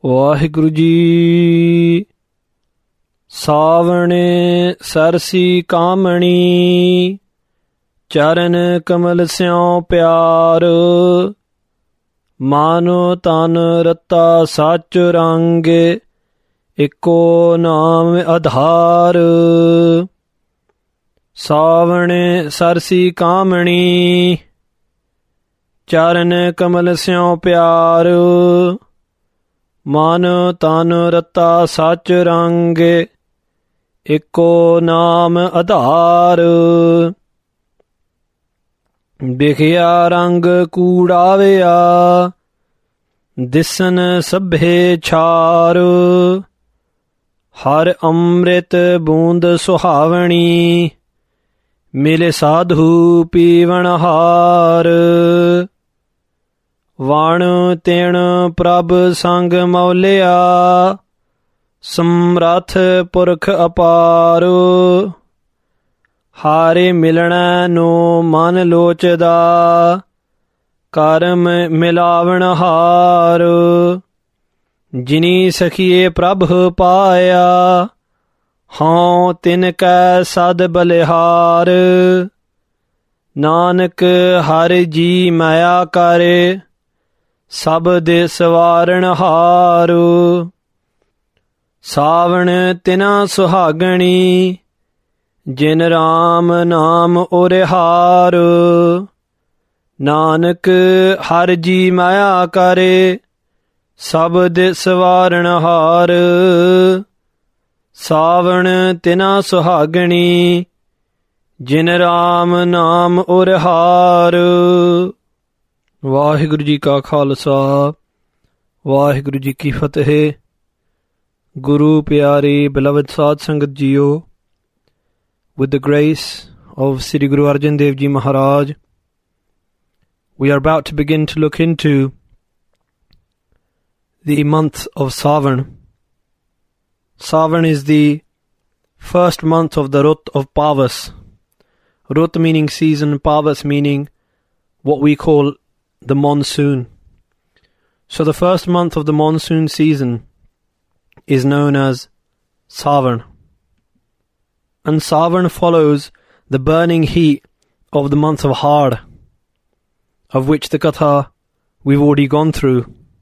ਵਾਹਿਗੁਰੂ ਜੀ। ਸਾਵਣੇ ਸਰਸੀ ਕਾਮਣੀ, ਚਰਨ ਕਮਲ ਸਿਉ ਪਿਆਰ। ਮਾਨੋ ਤਨ ਰਤਾ ਸਚ ਰੰਗ, ਇੱਕੋ ਨਾਮ ਆਧਾਰ। ਸਾਵਣੇ ਸਰਸੀ ਕਾਮਣੀ, ਚਰਨ ਕਮਲ ਸਿਉ ਪਿਆਰ। ਮਨ ਤਨ ਰਤਾ ਸਚ ਰੰਗ, ਇੱਕੋ ਨਾਮ ਆਧਾਰ। ਬਿਖਿਆ ਰੰਗ ਕੂੜਾਵਿਆ, ਦਿਸਨ ਸਭੇ ਛਾਰ। ਹਰ ਅੰਮ੍ਰਿਤ ਬੂੰਦ ਸੁਹਾਵਣੀ, ਮਿਲੇ ਸਾਧੂ ਪੀਵਣ ਹਾਰ। ਵਣ ਤਿਣ ਪ੍ਰਭ ਸੰਗ ਮੌਲਿਆ, ਸਮਰੱਥ ਪੁਰਖ ਅਪਾਰ। ਹਾਰੇ ਮਿਲਣੈ ਨੂੰ ਮਨ ਲੋਚਦਾ, ਕਰਮ ਮਿਲਾਵਣ ਹਾਰ। ਜਿਨੀ ਸਖੀਏ ਪ੍ਰਭ ਪਾਇਆ, ਹਉ ਤਿਨ ਕੈ ਸਦ ਬਲਿਹਾਰ। ਨਾਨਕ ਹਰਿ ਜੀ ਮਾਇਆ ਕਰੇ, ਸਬਦ ਸਵਾਰਣ ਹਾਰ। ਸਾਵਣ ਤਿਨਾ ਸੁਹਾਗਣੀ, ਜਿਨ ਰਾਮ ਨਾਮ ਉਰਿਹਾਰ। ਨਾਨਕ ਹਰਿ ਜੀ ਮਾਇਆ ਕਰੇ, ਸਬਦ ਸਵਾਰਣ ਹਾਰ। ਸਾਵਣ ਤਿਨਾ ਸੁਹਾਗਣੀ, ਜਿਨ ਰਾਮ ਨਾਮ ਉਰਿਹਾਰ। ਵਾਹਿਗੁਰੂ ਜੀ ਕਾ ਖਾਲਸਾ, ਵਾਹਿਗੁਰੂ ਜੀ ਕੀ ਫਤਿਹ। ਗੁਰੂ ਪਿਆਰੇ beloved ਸਾਧ ਸੰਗਤ ਜੀਓ, with the grace of Sri Guru Arjan Dev Ji Maharaj, we are about to begin to look into the month of Savan. Savan is the first month of the Rut of Pavas. Rut meaning season, Pavas meaning what we call the monsoon. So the first month of the monsoon season is known as Savan. And Savan follows the burning heat of the month of Hard, of which the Katha we've already gone through.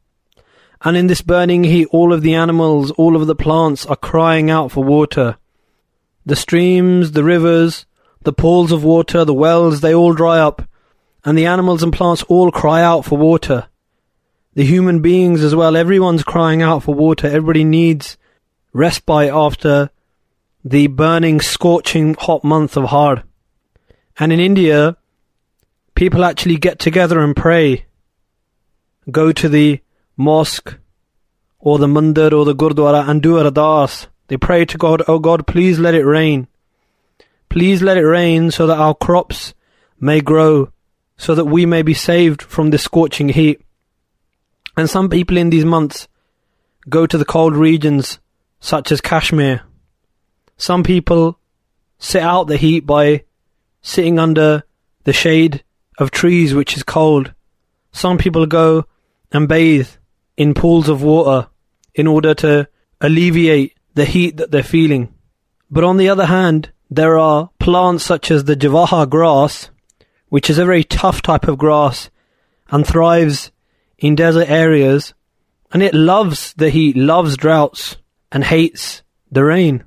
And in this burning heat, all of the animals, all of the plants are crying out for water. The streams, the rivers, the pools of water, the wells, they all dry up. And the animals and plants all cry out for water. The human beings as well, everyone's crying out for water. Everybody needs respite after the burning, scorching, hot month of Hard. And in India, people actually get together and pray. Go to the mosque or the mandir or the gurdwara and do ardas. They pray to God, oh God, please let it rain. Please let it rain so that our crops may grow, so that we may be saved from this scorching heat. And some people in these months go to the cold regions such as Kashmir. Some people sit out the heat by sitting under the shade of trees which is cold. Some people go and bathe in pools of water in order to alleviate the heat that they're feeling. But on the other hand, there are plants such as the Javaha grass, which is a very tough type of grass and thrives in desert areas, and it loves the heat, loves droughts, and hates the rain.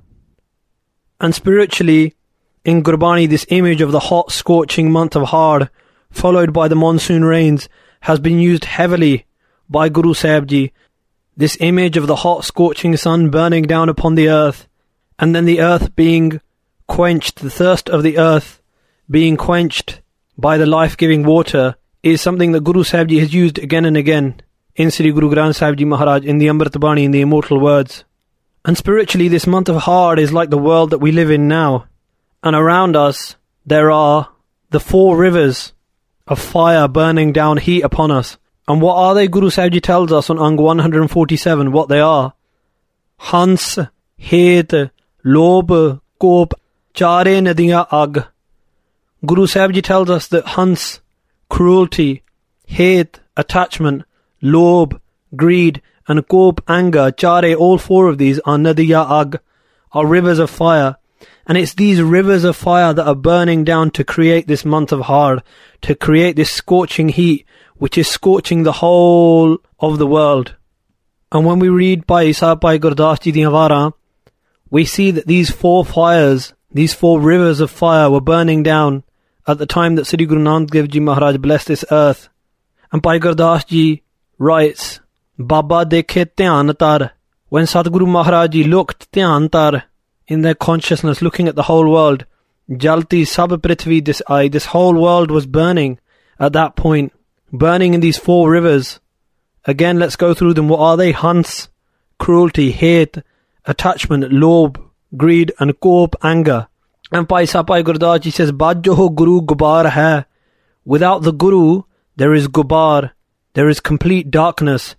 And spiritually, in Gurbani, this image of the hot, scorching month of Hard, followed by the monsoon rains, has been used heavily by Guru Sahib Ji. This image of the hot, scorching sun burning down upon the earth, and then the earth being quenched, the thirst of the earth being quenched by the life-giving water, is something that Guru Sahib Ji has used again and again in Sri Guru Granth Sahib Ji Maharaj, in the Amrit Bani, in the immortal words. And spiritually, this month of Hard is like the world that we live in now. And around us, there are the 4 rivers of fire burning down heat upon us. And what are they? Guru Sahib Ji tells us on Ang 147 what they are. Hans, Het, Lob, Kop, Chare Nadiya Ag. Guru Sahib Ji tells us that Hans, cruelty, hate, attachment, lob, greed, and Kop, anger, Chare, all four of these are Nadiya Ag, are rivers of fire. And it's these rivers of fire that are burning down to create this month of Har, to create this scorching heat, which is scorching the whole of the world. And when we read Bhai Sahib Bhai Gurdas Ji Diyan Waran, we see that these four fires, these four rivers of fire were burning down at the time that Sri Guru Nanak Dev Ji Maharaj blessed this earth. And Bhai Gurdas Ji writes, Baba dekhe dhyan tar. When Sadguru Maharaj Ji looked dhyan tar, in their consciousness, looking at the whole world, Jalti Sab Prithvi Dis Ai, this whole world was burning at that point, burning in these four rivers. Again, let's go through them. What are they? Hans, cruelty, hate, attachment, lobh, greed, and Kop, anger. And Bhai Sahib Bhai Gurdas Ji says, Bajjo Guru Gubar hai. Without the Guru, there is Gubar, there is complete darkness.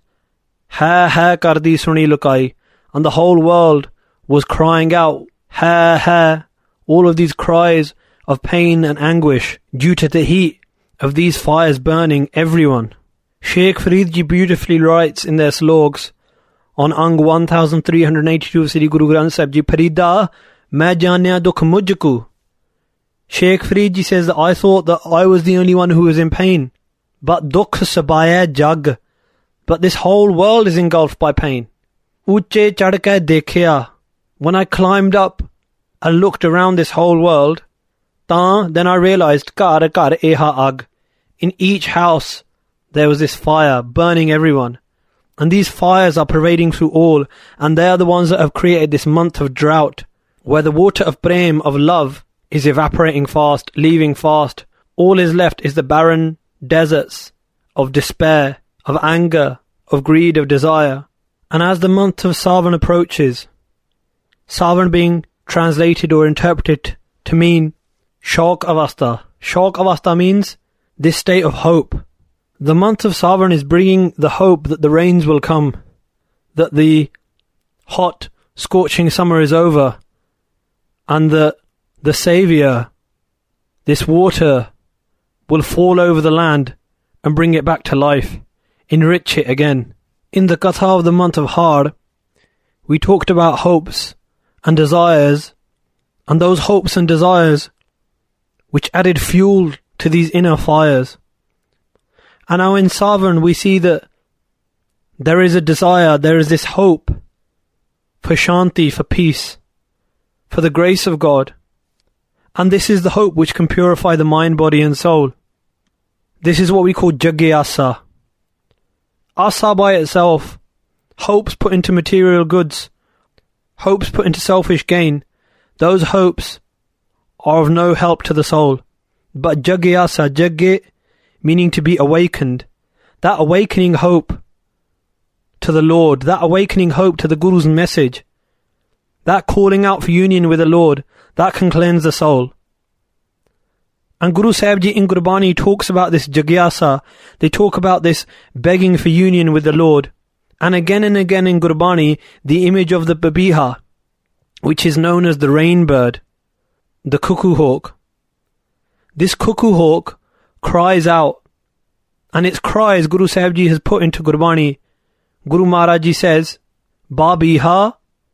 Hai kardi suni lukai. And the whole world was crying out, ha, all of these cries of pain and anguish due to the heat of these fires burning everyone. Sheikh Farid Ji beautifully writes in their slogs on Ang 1382 of Sri Guru Granth Sahib Ji, Farida, main janya dukh mujhko. Sheikh Farid Ji says that I thought that I was the only one who was in pain, but dukh sabaya jag, but this whole world is engulfed by pain. Uche chadh ke dekhya. When I climbed up and looked around this whole world, then I realized, kar eha ag. In each house, there was this fire burning everyone. And these fires are pervading through all, and they are the ones that have created this month of drought, where the water of prem, of love, is evaporating fast, leaving fast. All is left is the barren deserts of despair, of anger, of greed, of desire. And as the month of Sawan approaches, Sawan being translated or interpreted to mean Shok Avastha. Shok Avastha means this state of hope. The month of Sawan is bringing the hope that the rains will come, that the hot, scorching summer is over, and that the Saviour, this water, will fall over the land and bring it back to life, enrich it again. In the Katha of the month of Har, we talked about hopes and desires, and those hopes and desires which added fuel to these inner fires. And now in Sawan we see that there is a desire, there is this hope for Shanti, for peace, for the grace of God. And this is the hope which can purify the mind, body and soul. This is what we call Jagyasa. Asa by itself, hopes put into material goods, hopes put into selfish gain, those hopes are of no help to the soul. But Jagyasa, Jagye, meaning to be awakened, that awakening hope to the Lord, that awakening hope to the Guru's message, that calling out for union with the Lord, that can cleanse the soul. And Guru Sahib Ji in Gurbani talks about this Jagyasa, they talk about this begging for union with the Lord. And again in Gurbani, the image of the Babiha, which is known as the rain bird, the cuckoo hawk. This cuckoo hawk cries out, and its cries Guru Sahib Ji has put into Gurbani. Guru Maharaj Ji says, Babiha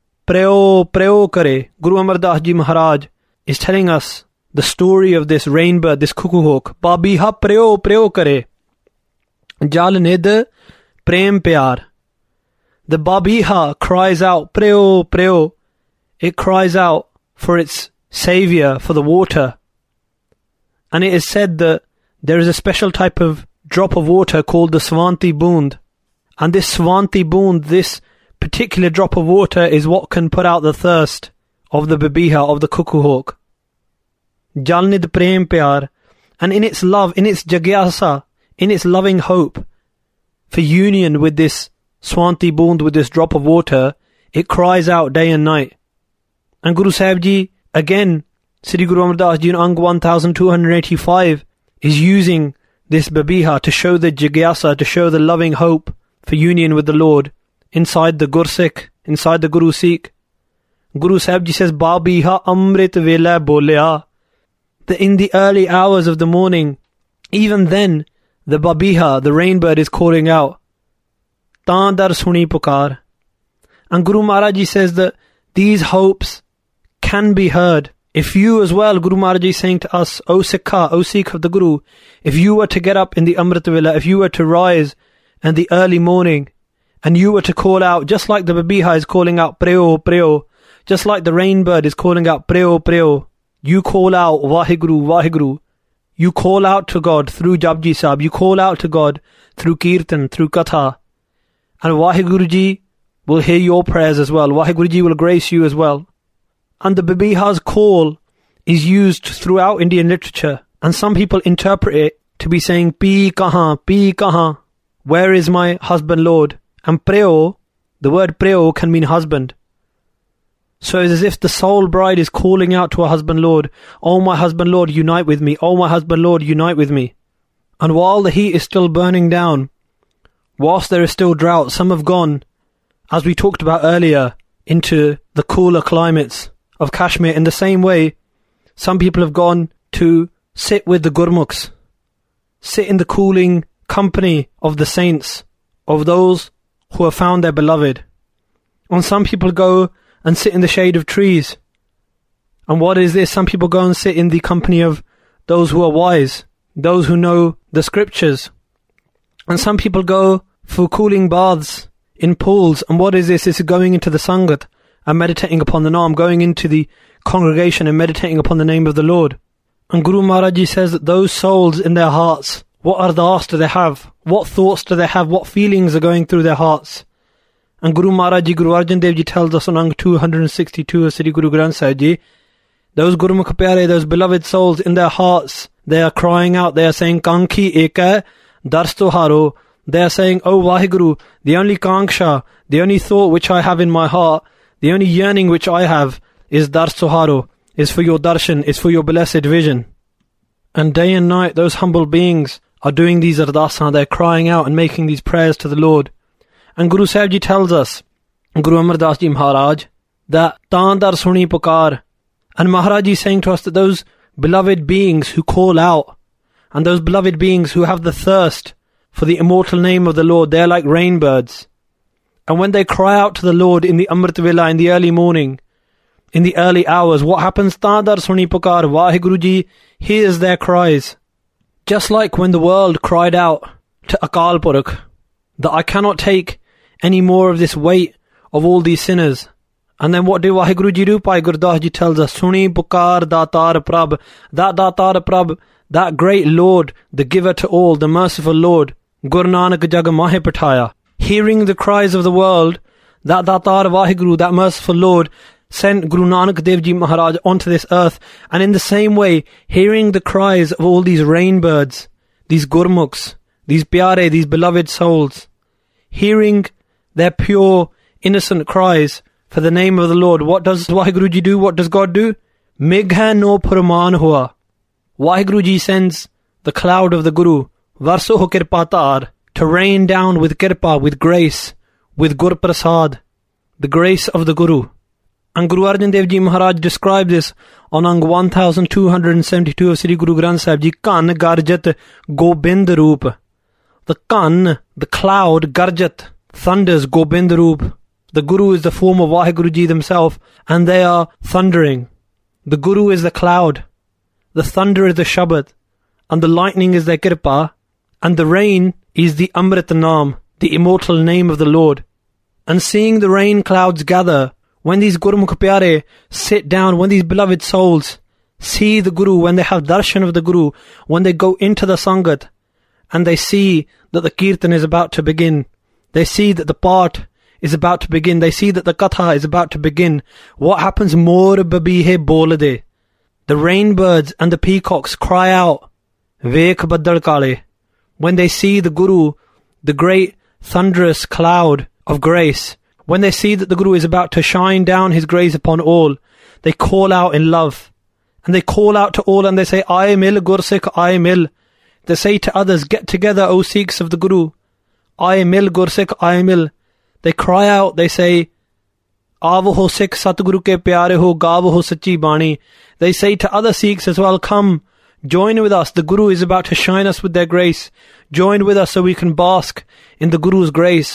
preo kare. Guru Amar Das Ji Maharaj is telling us the story of this rain bird, this cuckoo hawk. Babiha preo kare. Jal nid prem pyar. The Babiha cries out, preo. It cries out for its saviour, for the water. And it is said that there is a special type of drop of water called the Swanti Boond. And this Swanti Boond, this particular drop of water, is what can put out the thirst of the Babiha, of the cuckoo hawk. Jalnid Prem Pyar. And in its love, in its Jagyasa, in its loving hope for union with this Swanti Boond, with this drop of water, it cries out day and night. And Guru Sahib Ji, again, Sri Guru Amar Das Ji in Ang 1285, is using this Babiha to show the Jigyasa, to show the loving hope for union with the Lord inside the Gursikh, inside the Guru Sikh. Guru Sahib Ji says, Babiha Amrit Vela Bolya. That in the early hours of the morning, even then, the Babiha, the rainbird, is calling out. taan dar suni pukar. And Guru Maharaj Ji says that these hopes can be heard. If you as well, Guru Maharaj Ji is saying to us, O Sikha, O Sikh of the Guru, if you were to get up in the Amrit Vela, if you were to rise in the early morning, and you were to call out, just like the babiha is calling out, Preo, Preo, just like the rainbird is calling out, Preo, Preo, you call out, Vaheguru, Vaheguru. You call out to God through Japji Sahib, you call out to God through Kirtan, through Katha, and Vaheguru Ji will hear your prayers as well. Vaheguru Ji will grace you as well. And the babiha's call is used throughout Indian literature, and some people interpret it to be saying, Pi kahan, where is my husband Lord? And Preo, the word Preo can mean husband. So it's as if the soul bride is calling out to her husband Lord, Oh my husband Lord, unite with me. Oh my husband Lord, unite with me. And while the heat is still burning down, whilst there is still drought, some have gone, as we talked about earlier, into the cooler climates of Kashmir. In the same way, some people have gone to sit with the Gurmukhs, sit in the cooling company of the saints, of those who have found their beloved. And some people go and sit in the shade of trees. And what is this? Some people go and sit in the company of those who are wise, those who know the scriptures. And some people go for cooling baths in pools. And what is this? It's going into the Sangat and meditating upon the Naam, going into the congregation and meditating upon the name of the Lord. And Guru Maharaj Ji says that those souls in their hearts, what ardas do they have? What thoughts do they have? What feelings are going through their hearts? And Guru Maharaj Ji, Guru Arjan Dev Ji tells us on Ang 262 of Sri Guru Granth Sahib Ji, those Gurmukh Pyare, those beloved souls in their hearts, they are crying out, they are saying, Kankhi Eka, Dars Toharo. They are saying, Oh Vaheguru, the only Kanksha, the only thought which I have in my heart, the only yearning which I have is Dars Toharo, is for your darshan, is for your blessed vision. And day and night, those humble beings are doing these ardasana, they're crying out and making these prayers to the Lord. And Guru Sahib Ji tells us, Guru Amar Das Ji Maharaj, that Taan dar suni pukar. And Maharaj Ji is saying to us that those beloved beings who call out, and those beloved beings who have the thirst for the immortal name of the Lord, they're like rainbirds. And when they cry out to the Lord in the Amrit Vela, in the early morning, in the early hours, what happens? Taan dar suni pukar. Vaheguru Ji hears their cries. Just like when the world cried out to Akal Purakh, that I cannot take any more of this weight of all these sinners. And then what did Vaheguru Ji do? Bhai Gurdas Ji tells us, Suni pukar datar prabh. That datar prabh, that great Lord, the giver to all, the merciful Lord, Guru Nanak jag mahe pataya. Hearing the cries of the world, that datar Vaheguru, that merciful Lord, sent Guru Nanak Dev Ji Maharaj onto this earth. And in the same way, hearing the cries of all these rainbirds, these Gurmukhs, these pyare, these beloved souls, hearing their pure, innocent cries for the name of the Lord, what does Vaheguru Ji do? What does God do? Megha no purman hua. Vaheguru Ji sends the cloud of the Guru, Varso ho kirpatar, to rain down with kirpa, with grace, with Gur Prasad, the grace of the Guru. And Guru Arjan Dev Ji Maharaj described this on Ang 1272 of Sri Guru Granth Sahib Ji, Kan Garjat Gobind Roop. The Kan, the cloud, Garjat, thunders Gobind Roop. The Guru is the form of Vaheguru Ji themselves, and they are thundering. The Guru is the cloud, the thunder is the Shabad, and the lightning is their Kirpa, and the rain is the Amrit Naam, the immortal name of the Lord. And seeing the rain clouds gather, when these Gurmukh Pyare sit down, when these beloved souls see the Guru, when they have darshan of the Guru, when they go into the Sangat, and they see that the Kirtan is about to begin, they see that the part is about to begin, they see that the Katha is about to begin, what happens? Mor babihe bolade. The rainbirds and the peacocks cry out, Vekh baddal kale. When they see the Guru, the great thunderous cloud of grace, when they see that the Guru is about to shine down his grace upon all, they call out in love. And they call out to all and they say, Aaye mil Gursikh, aaye mil. They say to others, get together, O Sikhs of the Guru. Aaye mil Gursikh, aaye mil. They cry out, they say, Aavo ho Sikh Satguru ke pyare ho, gaavo ho sachi bani. They say to other Sikhs as well, come, join with us. The Guru is about to shine us with their grace. Join with us so we can bask in the Guru's grace,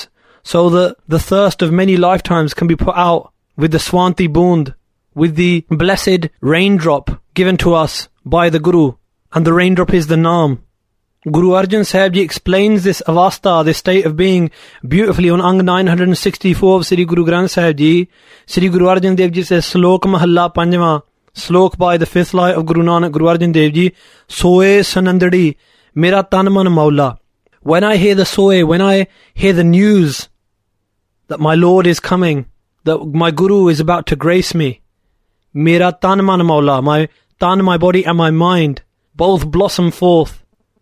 so that the thirst of many lifetimes can be put out with the Swanti Boond, with the blessed raindrop given to us by the Guru. And the raindrop is the Naam. Guru Arjan Sahib Ji explains this avastha, this state of being, beautifully on Ang 964 of Sri Guru Granth Sahib Ji. Sri Guru Arjan Dev Ji says, Slok Mahalla Panjwa, Slok by the fifth line of Guru Nanak Guru Arjan Dev Ji, Soe Sanandadi, Mera Tanman Maula. When I hear the Soe, when I hear the news that my Lord is coming, that my Guru is about to grace me, Mera Tanman Maula, my tan, my body and my mind, both blossom forth.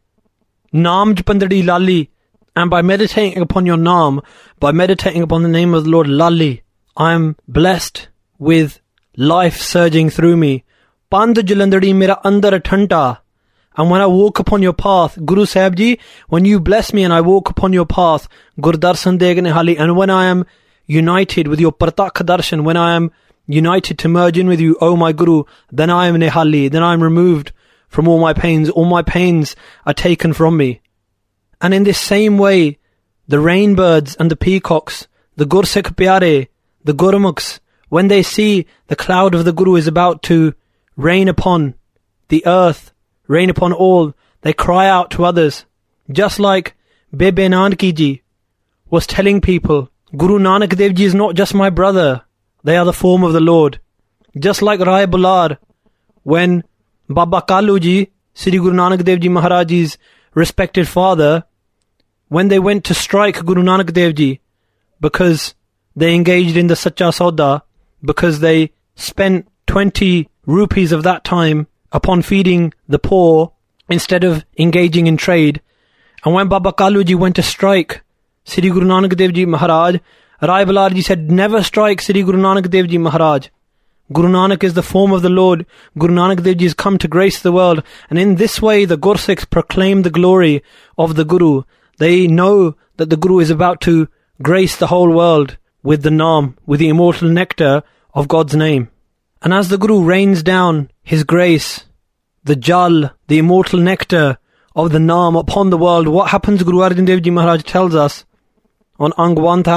Naam Japandadi Lali, and by meditating upon your Naam, by meditating upon the name of the Lord Lali, I am blessed with life surging through me. Pand Jalandadi Mera Andar Thanta. And when I walk upon your path, Guru Sahib Ji, when you bless me and I walk upon your path, Gurdarshan Degne Hali, and when I am united with your Pratakha Darshan, when I am united to merge in with you, O my Guru, then I am Nihali, then I am removed from all my pains are taken from me. And in this same way, the rainbirds and the peacocks, the Gursikh Pyare, the Gurmukhs, when they see the cloud of the Guru is about to rain upon the earth, rain upon all, they cry out to others. Just like Bebe Nanaki Ji was telling people, Guru Nanak Dev Ji is not just my brother, they are the form of the Lord. Just like Rai Bular, when Baba Kalu Ji, Sri Guru Nanak Dev Ji Maharaj Ji's respected father, when they went to strike Guru Nanak Dev Ji because they engaged in the Sacha Sauda, because they spent 20 rupees of that time upon feeding the poor instead of engaging in trade. And when Baba Kalu Ji went to strike Sri Guru Nanak Dev Ji Maharaj, Rai Bular Ji said, never strike Sri Guru Nanak Dev Ji Maharaj. Guru Nanak is the form of the Lord. Guru Nanak Dev Ji has come to grace the world. And in this way, the Gursikhs proclaim the glory of the Guru. They know that the Guru is about to grace the whole world with the Naam, with the immortal nectar of God's name. And as the Guru rains down his grace, the Jal, the immortal nectar of the Naam upon the world, what happens? Guru Arjan Dev Ji Maharaj tells us on Ang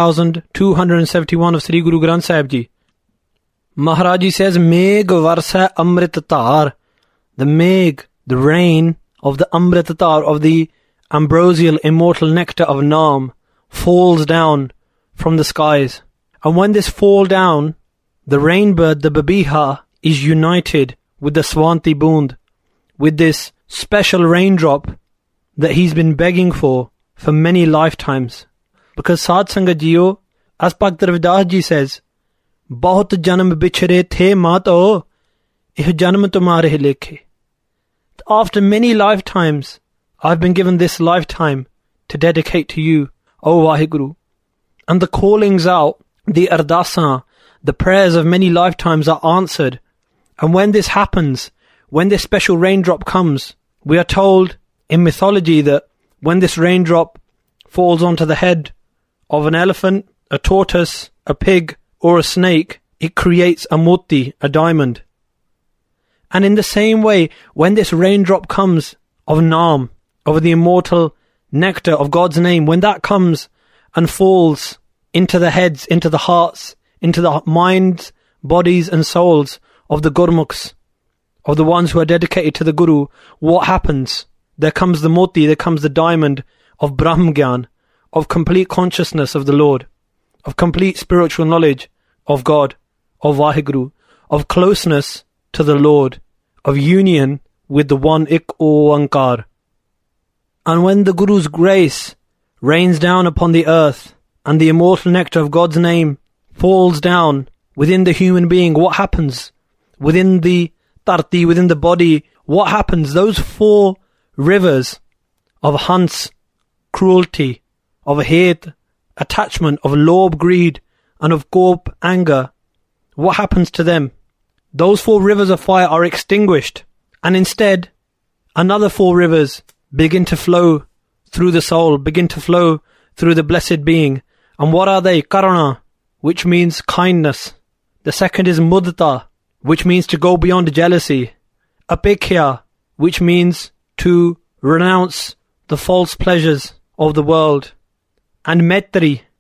1271 of Sri Guru Granth Sahib Ji. Maharaj Ji says, Megh varsa amrit tar. The megh, the rain of the amrit tar, of the ambrosial immortal nectar of Naam, falls down from the skies. And when this fall down, the rainbird, the Babiha, is united with the Swanti Boond, with this special raindrop that he's been begging for many lifetimes. Because Sad Sangat Jiyo, as Bhakt Ravidas Ji says, Bahut janam bichre the mato, ih janam tumhare lekhe. After many lifetimes, I've been given this lifetime to dedicate to you, O Vaheguru. And the callings out, the ardasa, the prayers of many lifetimes are answered. And when this happens, when this special raindrop comes, we are told in mythology that when this raindrop falls onto the head of an elephant, a tortoise, a pig, or a snake, it creates a moti, a diamond. And in the same way, when this raindrop comes of Naam, of the immortal nectar of God's name, when that comes and falls into the heads, into the hearts, into the minds, bodies and souls of the Gurmukhs, of the ones who are dedicated to the Guru, what happens? There comes the moti, there comes the diamond of Brahm Gyan, of complete consciousness of the Lord, of complete spiritual knowledge of God, of Vaheguru, of closeness to the Lord, of union with the one Ik Oankar. And when the Guru's grace rains down upon the earth and the immortal nectar of God's name falls down within the human being, what happens? Within the tarti, within the body, what happens? Those 4 rivers of Hans, cruelty, of hate, attachment, of lobh, greed, and of kop, anger, what happens to them? Those 4 rivers of fire are extinguished, and instead, another 4 rivers begin to flow through the soul, begin to flow through the blessed being. And what are they? Karuna, which means kindness. The second is mudita, which means to go beyond jealousy. Apekhya, which means to renounce the false pleasures of the world. And Maitri,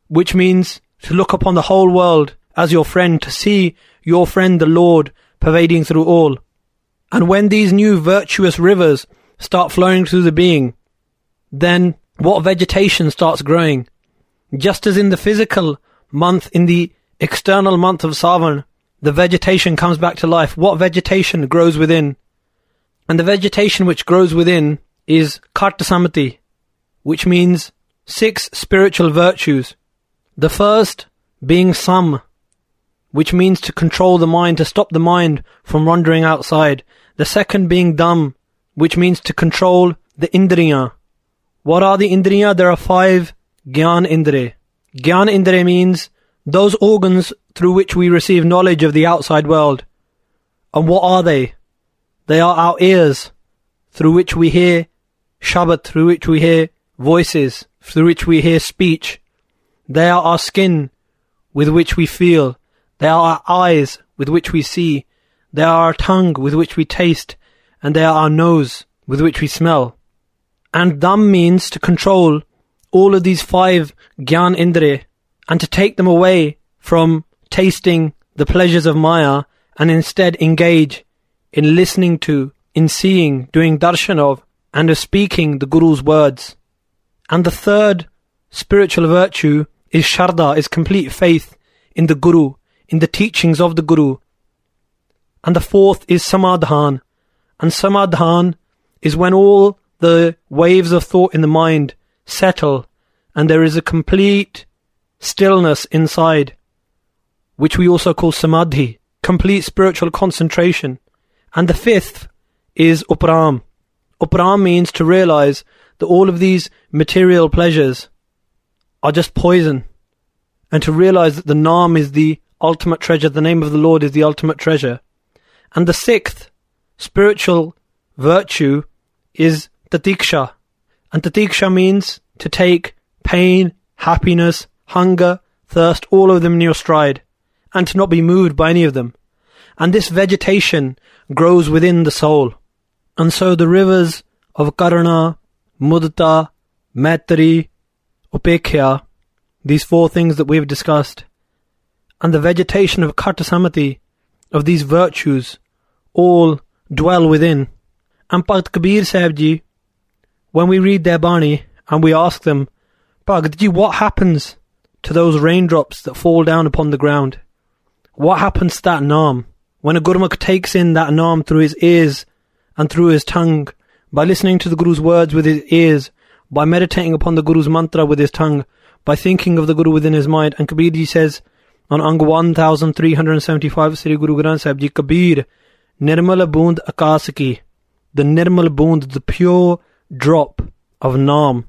which means to look upon the whole world as your friend, to see your friend the Lord pervading through all. And when these new virtuous rivers start flowing through the being, then what vegetation starts growing? Just as in the physical month, in the external month of Savan, the vegetation comes back to life. What vegetation grows within? And the vegetation which grows within is Kartasamati, which means 6 spiritual virtues. The first being Sam, which means to control the mind, to stop the mind from wandering outside. The second being Dam, which means to control the Indriya. What are the Indriya? There are 5 Gyan Indre. Gyan Indre means those organs through which we receive knowledge of the outside world. And what are they? They are our ears, through which we hear Shabbat, through which we hear voices, through which we hear speech. They are our skin, with which we feel. They are our eyes, with which we see. They are our tongue, with which we taste. And they are our nose, with which we smell. And Dam means to control all of these 5 Gyan Indre, and to take them away from tasting the pleasures of Maya, and instead engage in listening to, in seeing, doing darshan of, and of speaking the Guru's words. And the third spiritual virtue is Shraddha, is complete faith in the Guru, in the teachings of the Guru. And the fourth is Samadhan. And Samadhan is when all the waves of thought in the mind settle, and there is a complete stillness inside, which we also call Samadhi, complete spiritual concentration. And the fifth is Upram. Upram means to realize that all of these material pleasures are just poison, and to realize that the Naam is the ultimate treasure, the name of the Lord is the ultimate treasure. And the sixth spiritual virtue is Tatiksha. And Tatiksha means to take pain, happiness, hunger, thirst, all of them in your stride, and to not be moved by any of them. And this vegetation grows within the soul. And so the rivers of Karuna, Mudita, Maitri, Upekkha, these 4 things that we've discussed, and the vegetation of Kartasamati, of these virtues, all dwell within. And Bhagat Kabir Sahib Ji, when we read their Bani and we ask them, Bhagat Ji, what happens to those raindrops that fall down upon the ground? What happens to that Naam? When a Gurmukh takes in that Naam through his ears and through his tongue, by listening to the Guru's words with his ears, by meditating upon the Guru's mantra with his tongue, by thinking of the Guru within his mind. And Kabir Ji says on Ang 1375 Sri Guru Granth Sahib Ji, Kabir, Nirmal Boond Akas ki, the Nirmal Boond, the pure drop of Naam,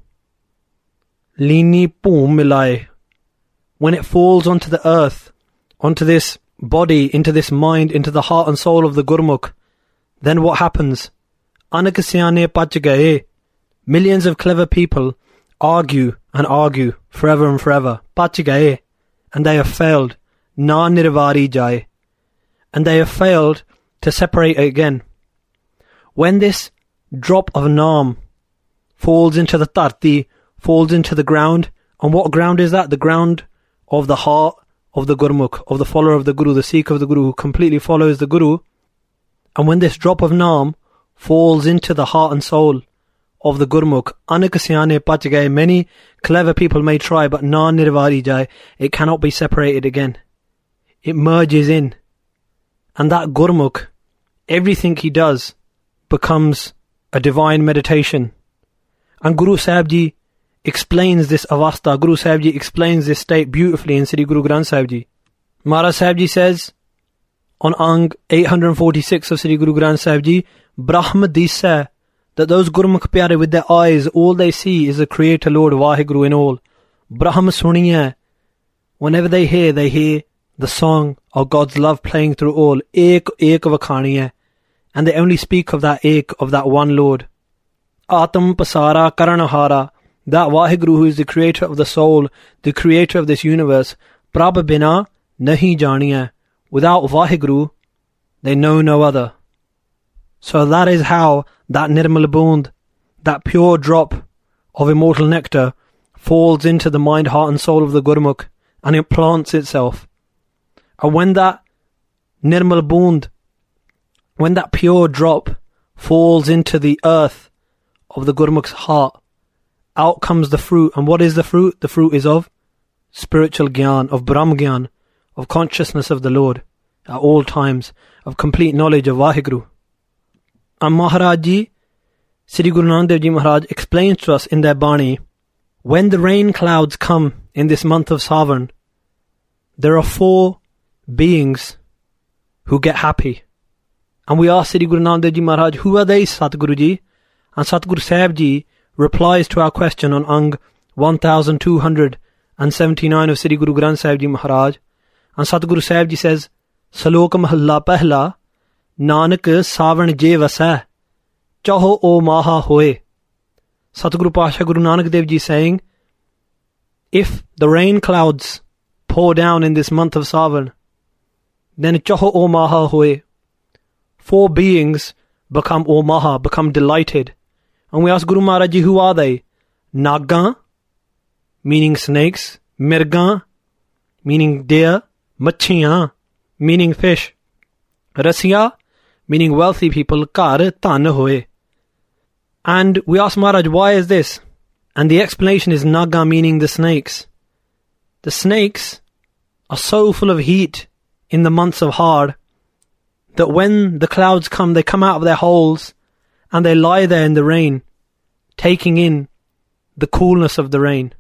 Lini Poom Milai, when it falls onto the earth, onto this body, into this mind, into the heart and soul of the Gurmukh, then what happens? Anakasyane pach gaye. Millions of clever people argue and argue forever and forever. Pach gaye. And they have failed. Na nirvari jai. And they have failed to separate it again. When this drop of Naam falls into the tarti, falls into the ground, and what ground is that? The ground of the heart of the Gurmukh, of the follower of the Guru, the Sikh of the Guru, who completely follows the Guru. And when this drop of Naam falls into the heart and soul of the Gurmukh, Anakasyane pach gaye, many clever people may try, but na nirvari jai, it cannot be separated again. It merges in. And that Gurmukh, everything he does becomes a divine meditation. And Guru Sahib Ji explains this avastha, Guru Sahib Ji explains this state beautifully in Sri Guru Granth Sahib Ji. Maharaj Sahib Ji says on Ang 846 of Sri Guru Granth Sahib Ji, Brahma Disa, that those Gurmukh Pyare with their eyes, all they see is the Creator Lord Vaheguru in all. Brahma Suniya, whenever they hear the song of God's love playing through all. Ek Vakhani hai, and they only speak of that Ek, of that one Lord. Atam Pasara Karanahara, that Vaheguru who is the creator of the soul, the creator of this universe. Prabh Bina Nahi Janiya, without Vaheguru, they know no other. So that is how that Nirmal Boond, that pure drop of immortal nectar, falls into the mind, heart and soul of the Gurmukh, and it plants itself. And when that nirmal boond, when that pure drop falls into the earth of the Gurmukh's heart, out comes the fruit. And what is the fruit? The fruit is of spiritual gyan, of Brahm Gyan, of consciousness of the Lord at all times, of complete knowledge of Vaheguru. And Maharaj Ji, Sri Guru Nanak Dev Ji Maharaj explains to us in their Bani, when the rain clouds come in this month of Savan, there are 4 beings who get happy. And we ask Sri Guru Nanak Dev Ji Maharaj, who are they, Satguru Ji? And Satguru Sahib Ji replies to our question on Ang 1279 of Sri Guru Granth Sahib Ji Maharaj. And Satguru Sahib Ji says, Salok Mahalla Pehla, Nanak Savan Je Vasai, Chaho O Maha Hoye. Satguru Pasha Guru Nanak Dev Ji saying, if the rain clouds pour down in this month of Savan, then Chaho O Maha Hoye, 4 beings become O Maha, become delighted. And we ask Guru Maharaj Ji, who are they? Naga, meaning snakes, Mirga, meaning deer, Machiyan, meaning fish, Rasiya, meaning wealthy people, Kar Tan Hoye. And we ask Maharaj, why is this? And the explanation is Naga, meaning the snakes. The snakes are so full of heat in the months of Har that when the clouds come, they come out of their holes and they lie there in the rain, taking in the coolness of the rain.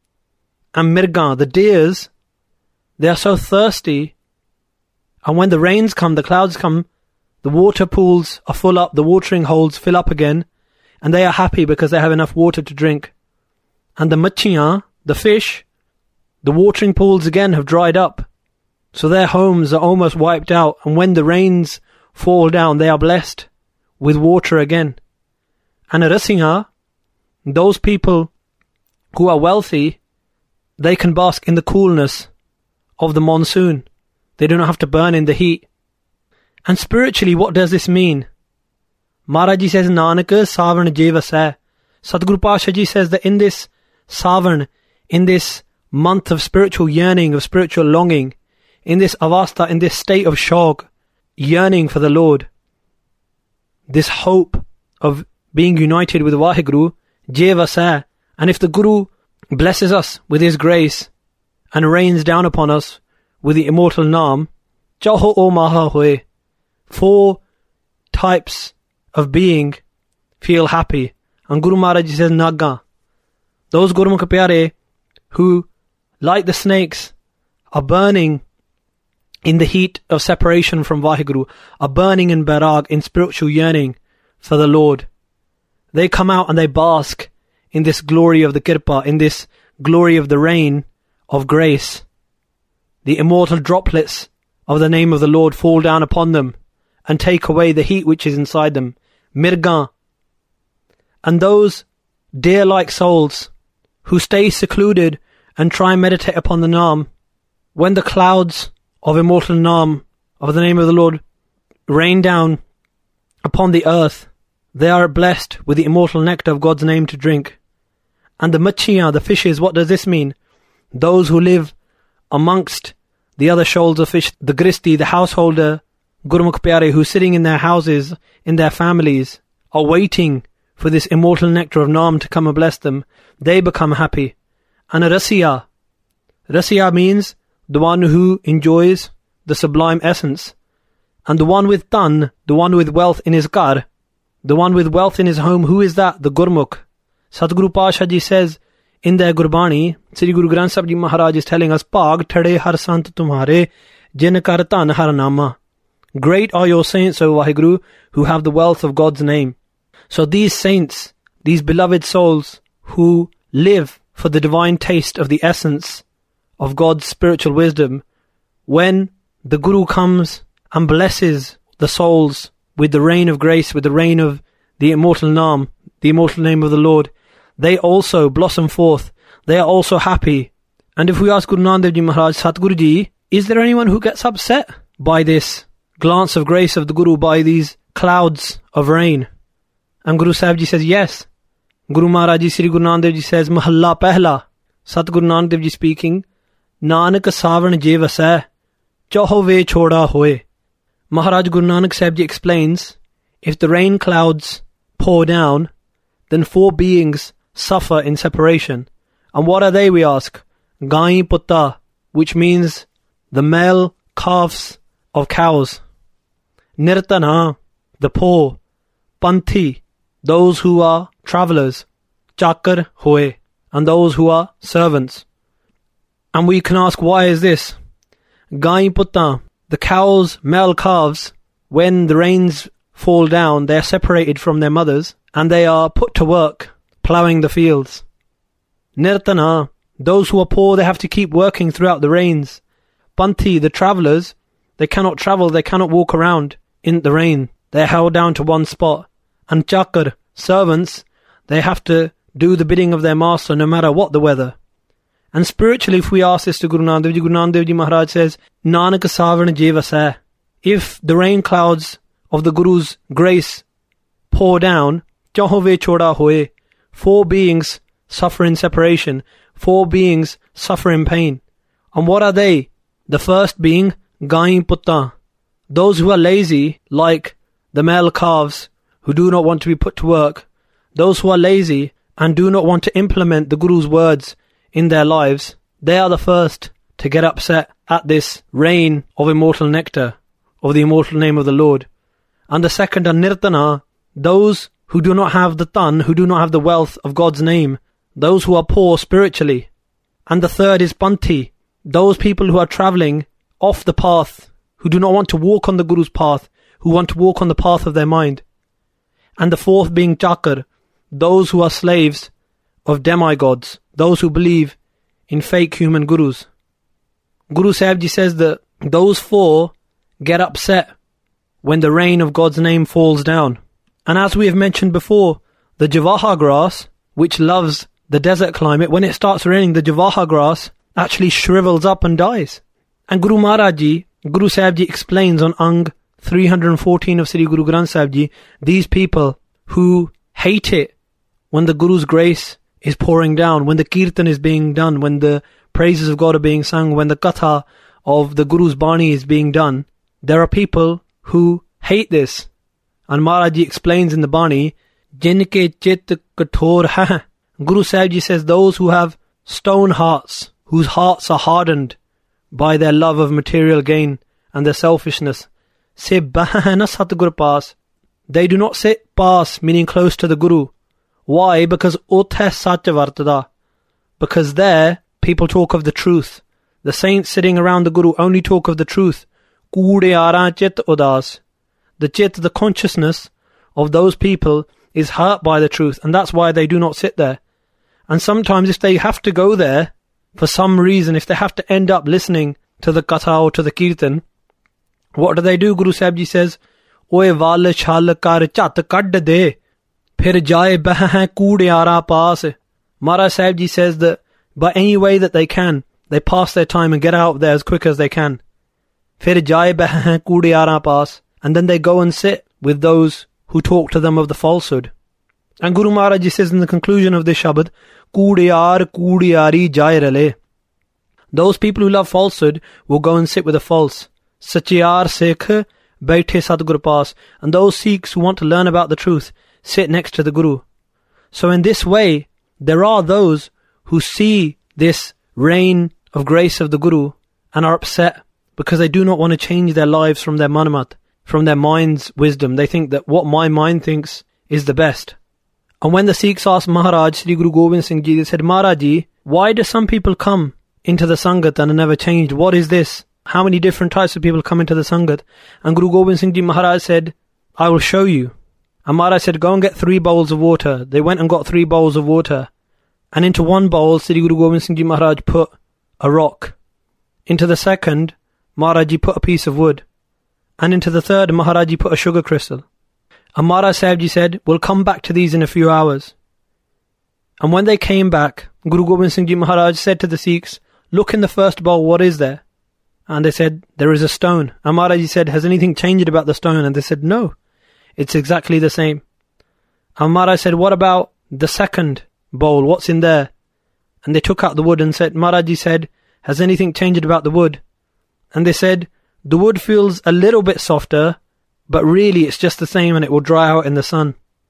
And Mirga, the deers, they are so thirsty, and when the rains come, the clouds come, the water pools are full up, the watering holes fill up again, and they are happy because they have enough water to drink. And the machiyan, the fish, the watering pools again have dried up, so their homes are almost wiped out, and when the rains fall down, they are blessed with water again. And a Rasiya, those people who are wealthy, they can bask in the coolness of the monsoon. They do not have to burn in the heat. And spiritually, what does this mean? Maharaj Ji says, Nanak Savan Je Vasai. Satguru Pasha Ji says that in this Savan, in this month of spiritual yearning, of spiritual longing, in this avastha, in this state of shog, yearning for the Lord, this hope of being united with Vaheguru, Je Vasai. And if the Guru blesses us with his grace and rains down upon us with the immortal Naam, Chaho O Maha Hoye, 4 types of being feel happy. And Guru Maharaj says, Naga, those Gurmukh Pyare who, like the snakes, are burning in the heat of separation from Vaheguru, are burning in Bairag, in spiritual yearning for the Lord. They come out and they bask in this glory of the Kirpa, in this glory of the rain of grace. The immortal droplets of the name of the Lord fall down upon them and take away the heat which is inside them. Mirga. And those deer-like souls who stay secluded and try and meditate upon the Naam, when the clouds of immortal Naam, of the name of the Lord, rain down upon the earth, they are blessed with the immortal nectar of God's name to drink. And the machiyan, the fishes, what does this mean? Those who live amongst the other shoals of fish, the gristi, the householder, Gurmukh Pyare, who sitting in their houses, in their families, are waiting for this immortal nectar of Naam to come and bless them. They become happy. And a Rasiya. Rasiya means the one who enjoys the sublime essence. And the one with Tan, the one with wealth in his kar, the one with wealth in his home, who is that? The Gurmukh. Satguru Pasha Ji says in their Gurbani, Sri Guru Granth Sahib Ji Maharaj is telling us, Pag thade har sant tumhare, jin kar tan har nama. Great are your saints, O Vaheguru, who have the wealth of God's name. So these saints, these beloved souls who live for the divine taste of the essence of God's spiritual wisdom, when the Guru comes and blesses the souls with the rain of grace, with the rain of the immortal Naam, the immortal name of the Lord, they also blossom forth. They are also happy. And if we ask Guru Nanak Dev Ji Maharaj, Satguru Ji, is there anyone who gets upset by this glance of grace of the Guru, by these clouds of rain? And Guru Sahib Ji says, yes. Guru Maharaj Ji, Sri Guru Nanak Dev Ji says, Mahalla Pehla, Satguru Nanak Dev Ji speaking, Nanak savan je vasai, chaho ve choda hoye. Maharaj Guru Nanak Sahib Ji explains, if the rain clouds pour down, then four beings suffer in separation. And what are they, we ask? Gai putta, which means the male calves of cows. Nirtana, the poor. Panthi, those who are travellers. Chakar hoye, and those who are servants. And we can ask, why is this? Gai putta, the cows, male calves, when the rains fall down, they are separated from their mothers, and they are put to work, ploughing the fields. Nirtana, those who are poor, they have to keep working throughout the rains. Panthi, the travellers, they cannot travel, they cannot walk around in the rain. They are held down to one spot. And Chakar, servants, they have to do the bidding of their master no matter what the weather. And spiritually, if we ask this to Guru Nanak Dev Ji, Guru Nanak Dev Ji Maharaj says, Nanak savan je vasai. If the rain clouds of the Guru's grace pour down, chaho ve choda hoye, four beings suffer in separation, four beings suffer in pain. And what are they? The first being Gai putta, those who are lazy, like the male calves who do not want to be put to work, those who are lazy and do not want to implement the Guru's words in their lives, they are the first to get upset at this rain of immortal nectar, of the immortal name of the Lord. And the second are Nirtana, those who do not have the tan, who do not have the wealth of God's name, those who are poor spiritually. And the third is Panthi, those people who are travelling off the path, who do not want to walk on the Guru's path, who want to walk on the path of their mind. And the fourth being Chakar, those who are slaves of demigods, those who believe in fake human gurus. Guru Sahib Ji says that those four get upset when the rain of God's name falls down. And as we have mentioned before, the Javaha grass, which loves the desert climate, when it starts raining, the Javaha grass actually shrivels up and dies. And Guru Maharaj Ji, Guru Sahib Ji explains on Ang 314 of Sri Guru Granth Sahib Ji, these people who hate it when the Guru's grace is pouring down, when the Kirtan is being done, when the praises of God are being sung, when the Katha of the Guru's Bani is being done, there are people who hate this. And Maharaj Ji explains in the Bani, Jinke chit kathor hai. Guru Sahib Ji says those who have stone hearts, whose hearts are hardened by their love of material gain and their selfishness, se bahana Satgur paas. They do not sit pass, meaning close to the Guru. Why? Because uthe satya vartada. Because there, people talk of the truth. The saints sitting around the Guru only talk of the truth. Kudeara chit udas. The chit, the consciousness of those people is hurt by the truth, and that's why they do not sit there. And sometimes if they have to go there, for some reason, if they have to end up listening to the Katha or to the Kirtan, what do? Guru Sahib Ji says, Oye wal chhal kar chat kadd de, phir jaye beh kudeara paas. Maharaj Sahib Ji says that by any way that they can, they pass their time and get out of there as quick as they can. Phir jaye beh kudeara paas. And then they go and sit with those who talk to them of the falsehood. And Guru Maharaj Ji says in the conclusion of this Shabad, Kudiyar kudiyari jai rale. Those people who love falsehood will go and sit with the false. Sachiyar Sikh Baithe Sadguru Paas. And those Sikhs who want to learn about the truth sit next to the Guru. So in this way, there are those who see this rain of grace of the Guru and are upset because they do not want to change their lives from their manamat, from their mind's wisdom. They think that what my mind thinks is the best. And when the Sikhs asked Maharaj, Sri Guru Gobind Singh Ji, they said, Maharaj Ji, why do some people come into the Sangat and are never changed? What is this? How many different types of people come into the Sangat? And Guru Gobind Singh Ji Maharaj said, I will show you. And Maharaj said, go and get 3 bowls of water. They went and got 3 bowls of water. And into one bowl, Sri Guru Gobind Singh Ji Maharaj put a rock. Into the second, Maharaj Ji put a piece of wood. And into the third, Maharaj Ji put a sugar crystal. And Maharaj Sahib Ji said, we'll come back to these in a few hours. And when they came back, Guru Gobind Singh Ji Maharaj said to the Sikhs, look in the first bowl, what is there? And they said, there is a stone. And Maharaj Ji said, has anything changed about the stone? And they said, no, it's exactly the same. And Maharaj said, what about the second bowl? What's in there? And they took out the wood and said, Maharaji said, has anything changed about the wood? And they said, the wood feels a little bit softer, but really it's just the same and it will dry out in the sun.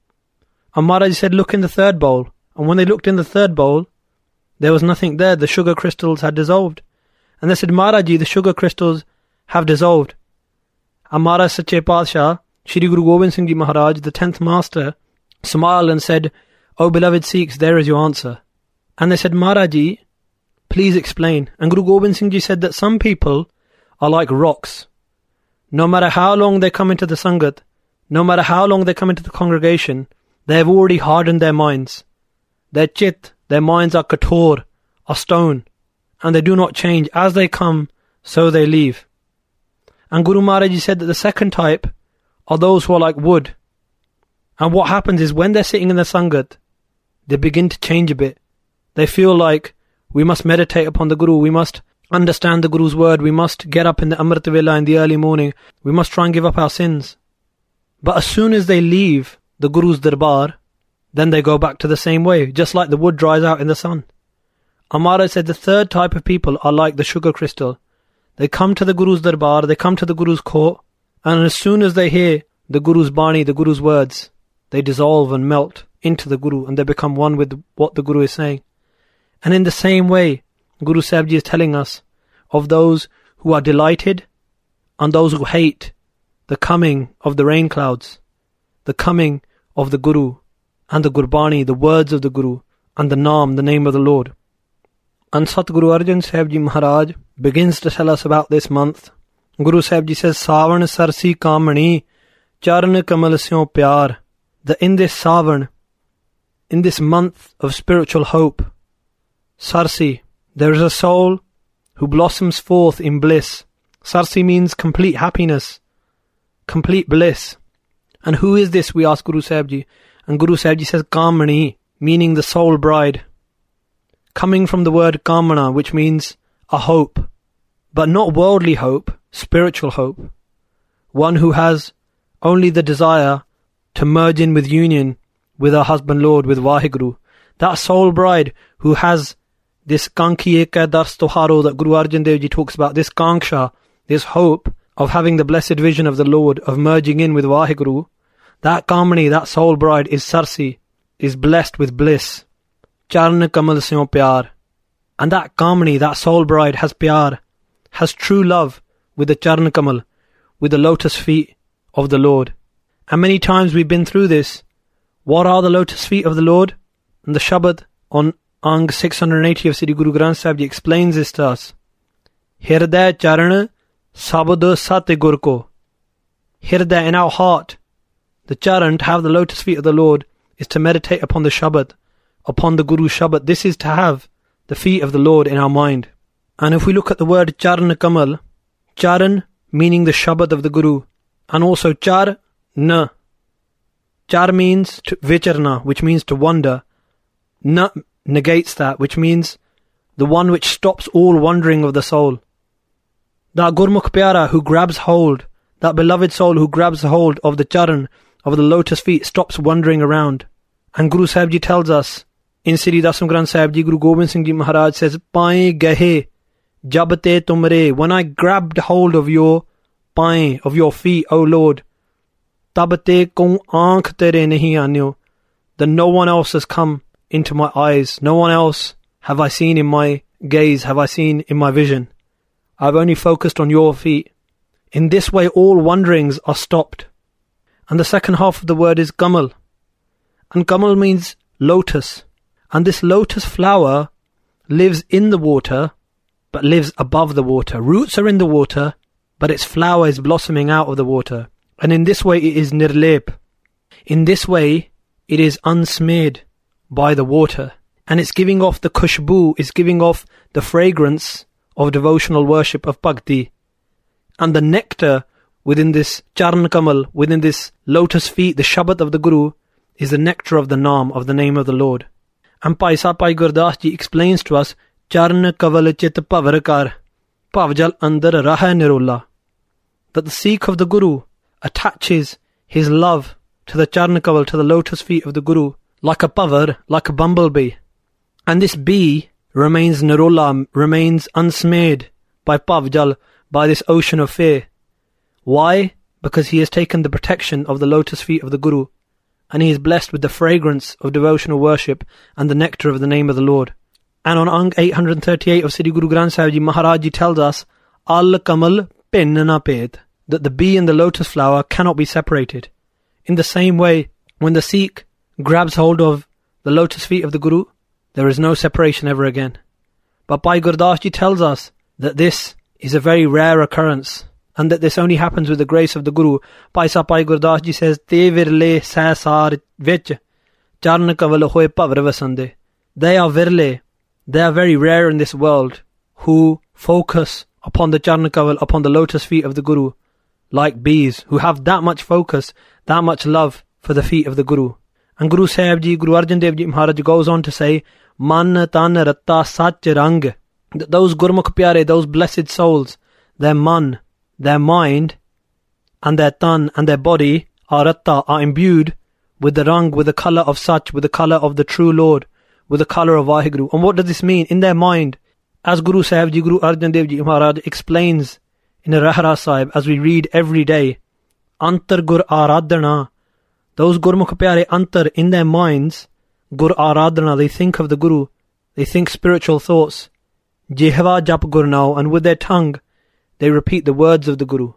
And Maharaji said, look in the third bowl. And when they looked in the third bowl, there was nothing there. The sugar crystals had dissolved. And they said, Maharaji, the sugar crystals have dissolved. And Maharaj Sache Padshah, Shri Guru Gobind Singh Ji Maharaj, the 10th Master, smiled and said, O beloved Sikhs, there is your answer. And they said, Maharaji, please explain. And Guru Gobind Singh Ji said that some people are like rocks. No matter how long they come into the Sangat, no matter how long they come into the congregation, they have already hardened their minds. Their chit, their minds are kathor, are stone, and they do not change. As they come, so they leave. And Guru Maharaj said that the second type are those who are like wood. And what happens is when they're sitting in the Sangat, they begin to change a bit. They feel like we must meditate upon the Guru, we must understand the Guru's word, we must get up in the Amrit Vela in the early morning, we must try and give up our sins. But as soon as they leave the Guru's Darbar, then they go back to the same way, just like the wood dries out in the sun. Amara said the third type of people are like the sugar crystal. They come to the Guru's Darbar, they come to the Guru's court, and as soon as they hear the Guru's Bani, the Guru's words, they dissolve and melt into the Guru and they become one with what the Guru is saying. And in the same way, Guru Sahib Ji is telling us of those who are delighted and those who hate the coming of the rain clouds, the coming of the Guru and the Gurbani, the words of the Guru and the Naam, the name of the Lord. And Satguru Arjan Sahib Ji Maharaj begins to tell us about this month. Guru Sahib Ji says, Savan sarsi kamani, charan kamal syon pyar. That in this Savan, in this month of spiritual hope, Sarsi, there is a soul who blossoms forth in bliss. Sarsi means complete happiness, complete bliss. And who is this, we ask Guru Sahib Ji. And Guru Sahib Ji says, Kamani, meaning the soul bride. Coming from the word Kamana, which means a hope. But not worldly hope, spiritual hope. One who has only the desire to merge in with union with her husband Lord, with Vaheguru. That soul bride who has this Kanki Eka Dars Toharo that Guru Arjan Dev Ji talks about, this Kanksha, this hope of having the blessed vision of the Lord, of merging in with Vaheguru, that Kamani, that soul bride is Sarsi, is blessed with bliss. Charan Kamal Syon Pyar. And that Kamani, that soul bride has Pyar, has true love with the Charan Kamal, with the lotus feet of the Lord. And many times we've been through this. What are the lotus feet of the Lord? And the Shabad on Ang 680 of Sri Guru Granth Sahib Ji explains this to us. Hirday charan sabad sat gur ko. Hirday, in our heart, the charan, to have the lotus feet of the Lord, is to meditate upon the Shabad, upon the Guru's Shabad. This is to have the feet of the Lord in our mind. And if we look at the word Charan Kamal, Charan meaning the Shabad of the Guru, and also Char Na. Char means to vicharna, which means to wander. Na negates that, which means the one which stops all wandering of the soul. That Gurmukh Pyara who grabs hold, that beloved soul who grabs hold of the charan, of the lotus feet, stops wandering around. And Guru Sahib Ji tells us, in Sri Dasam Granth Sahib Ji, Guru Gobind Singh Ji Maharaj says, Paye gahe, jabte tumre, when I grabbed hold of your paye, of your feet, O Lord, tabte kung aankh tere nahi aanyo, then no one else has come into my eyes, no one else have I seen in my gaze, have I seen in my vision. I've only focused on your feet. In this way all wanderings are stopped. And the second half of the word is Kamal. And Kamal means lotus. And this lotus flower lives in the water, but lives above the water. Roots are in the water, but its flower is blossoming out of the water. And in this way it is nirlep. In this way it is unsmeared by the water. And it's giving off the kushbu, it's giving off the fragrance of devotional worship of bhakti. And the nectar within this Charan Kamal, within this lotus feet, the Shabad of the Guru, is the nectar of the Naam, of the name of the Lord. And Bhai Sahib Bhai Gurdas Ji explains to us, Charan Kaval Chit Pavarakar, Pavjal Andar Raha Nirola, that the Sikh of the Guru attaches his love to the Charan Kaval, to the lotus feet of the Guru, like a pavar, like a bumblebee. And this bee remains nirola, remains unsmeared by pavjal, by this ocean of fear. Why? Because he has taken the protection of the lotus feet of the Guru, and he is blessed with the fragrance of devotional worship and the nectar of the name of the Lord. And on Ang 838 of Sri Guru Granth Sahib Ji, Maharaj Ji tells us, Al Kamal Pin na Ped, that the bee and the lotus flower cannot be separated. In the same way, when the Sikh grabs hold of the lotus feet of the Guru, there is no separation ever again. But Bhai Gurdas Ji tells us that this is a very rare occurrence, and that this only happens with the grace of the Guru. Bhai Gurdas Ji says, Te virle sasar vich charn kaval hoye pavra vasande. They are virle, they are very rare in this world, who focus upon the charn kaval, upon the lotus feet of the Guru, like bees, who have that much focus, that much love for the feet of the Guru. And Guru Sahib Ji, Guru Arjan Dev Ji Maharaj goes on to say, Man tan ratta sach rang, that those Gurmukh Pyare, those blessed souls, their man, their mind, and their tan and their body are ratta, are imbued with the rang, with the colour of Sach, with the colour of the true Lord, with the colour of Vaheguru. And what does this mean? In their mind, as Guru Sahib Ji, Guru Arjan Dev Ji Maharaj explains in a Rahra Sahib, as we read every day, Antar Gur Aradhana, those Gurmukh Pyare Antar, in their minds, Gur Aradhana, they think of the Guru, they think spiritual thoughts. Jehva Jap Gur now, and with their tongue, they repeat the words of the Guru.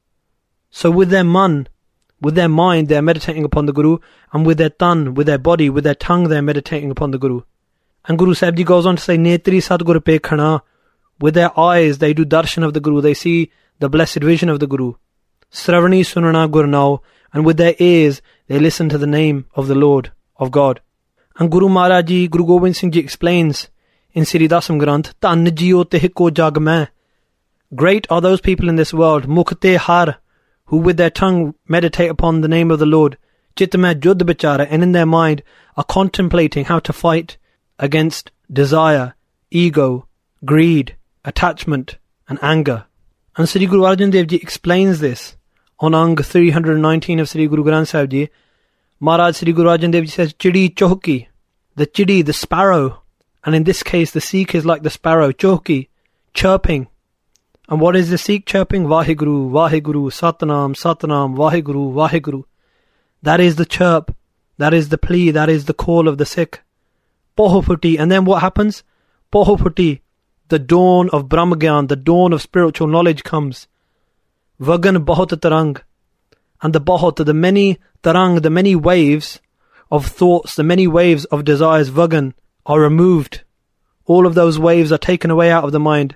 So with their man, with their mind, they are meditating upon the Guru, and with their tan, with their body, with their tongue, they are meditating upon the Guru. And Guru Sahib Ji goes on to say, Netri Sadguru Pekhana, with their eyes, they do darshan of the Guru, they see the blessed vision of the Guru. Sravani Sunana Gur now, and with their ears, they listen to the name of the Lord, of God. And Guru Maharaj Ji, Guru Gobind Singh Ji explains in Sri Dasam Granth, Tan Jiyo Tehiko Jag Mein. Great are those people in this world, Mukhte Har, who with their tongue meditate upon the name of the Lord, Chit Mein Judd Bichara, and in their mind are contemplating how to fight against desire, ego, greed, attachment, and anger. And Sri Guru Arjan Dev Ji explains this on Ang 319 of Sri Guru Granth Sahib Ji. Maharaj Sri Guru Arjan Dev Ji says, Chidi Chohki, the chidi, the sparrow, and in this case the Sikh is like the sparrow, Chohki, chirping. And what is the Sikh chirping? Vaheguru, Vaheguru, Satnam, Satnam, Vaheguru, Vaheguru. That is the chirp, that is the plea, that is the call of the Sikh. Pohoputi, and then what happens? Pohoputi, the dawn of Brahmagyan, the dawn of spiritual knowledge comes. Vagan Bahut Tarang, and the Bahut, the many Tarang, the many waves of thoughts, the many waves of desires, Vagan, are removed. All of those waves are taken away out of the mind.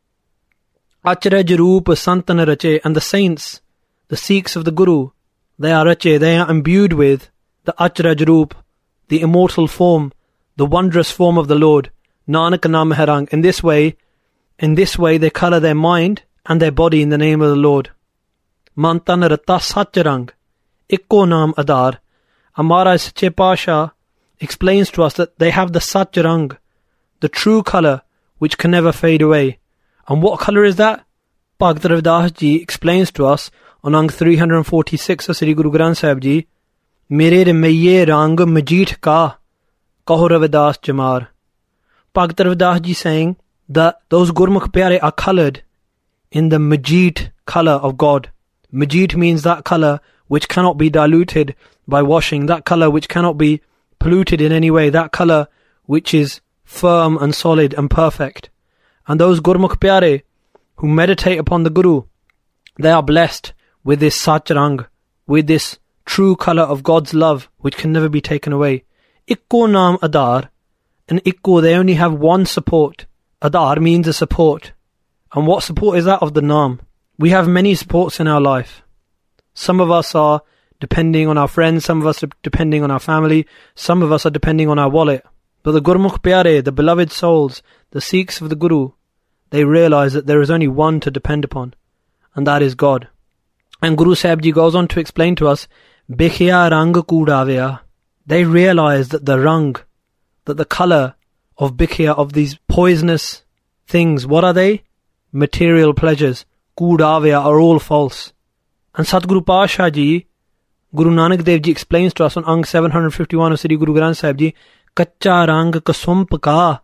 Acharaj Roop Santana Rache, and the saints, the Sikhs of the Guru, they are Rache, they are imbued with the Acharaj Roop, the immortal form, the wondrous form of the Lord, Nanak Nam Harang. In this way they colour their mind and their body in the name of the Lord. Mantan Rata Sacharang, Ikko Nam Adar. And Maharaj Sache Pasha explains to us that they have the Sacharang, the true colour which can never fade away. And what colour is that? Bhakt Ravidas Ji explains to us on Ang 346 of Sri Guru Granth Sahib Ji, Mere Meye Rang Majit Ka, Kaho Ravidas Jamar. Bhakt Ravidas Ji saying that those Gurmukh Pyare are coloured in the Majit colour of God. Majit means that colour which cannot be diluted by washing, that colour which cannot be polluted in any way, that colour which is firm and solid and perfect. And those Gurmukh Pyare who meditate upon the Guru, they are blessed with this Sacharang, with this true colour of God's love which can never be taken away. Ikko Naam Adar, and Ikko, they only have one support. Adar means a support. And what support is that of the Naam? We have many supports in our life. Some of us are depending on our friends, some of us are depending on our family, some of us are depending on our wallet. But the Gurmukh Pyare, the beloved souls, the Sikhs of the Guru, they realise that there is only one to depend upon, and that is God. And Guru Sahib Ji goes on to explain to us, Bikhya Rang Kudavya. They realise that the rang, that the colour of Bikhya, of these poisonous things, what are they? Material pleasures, Kudavya, are all false. And Satguru Pasha Ji, Guru Nanak Dev Ji explains to us on Ang 751 of Sri Guru Granth Sahib Ji, Kacha Rang Kasump Ka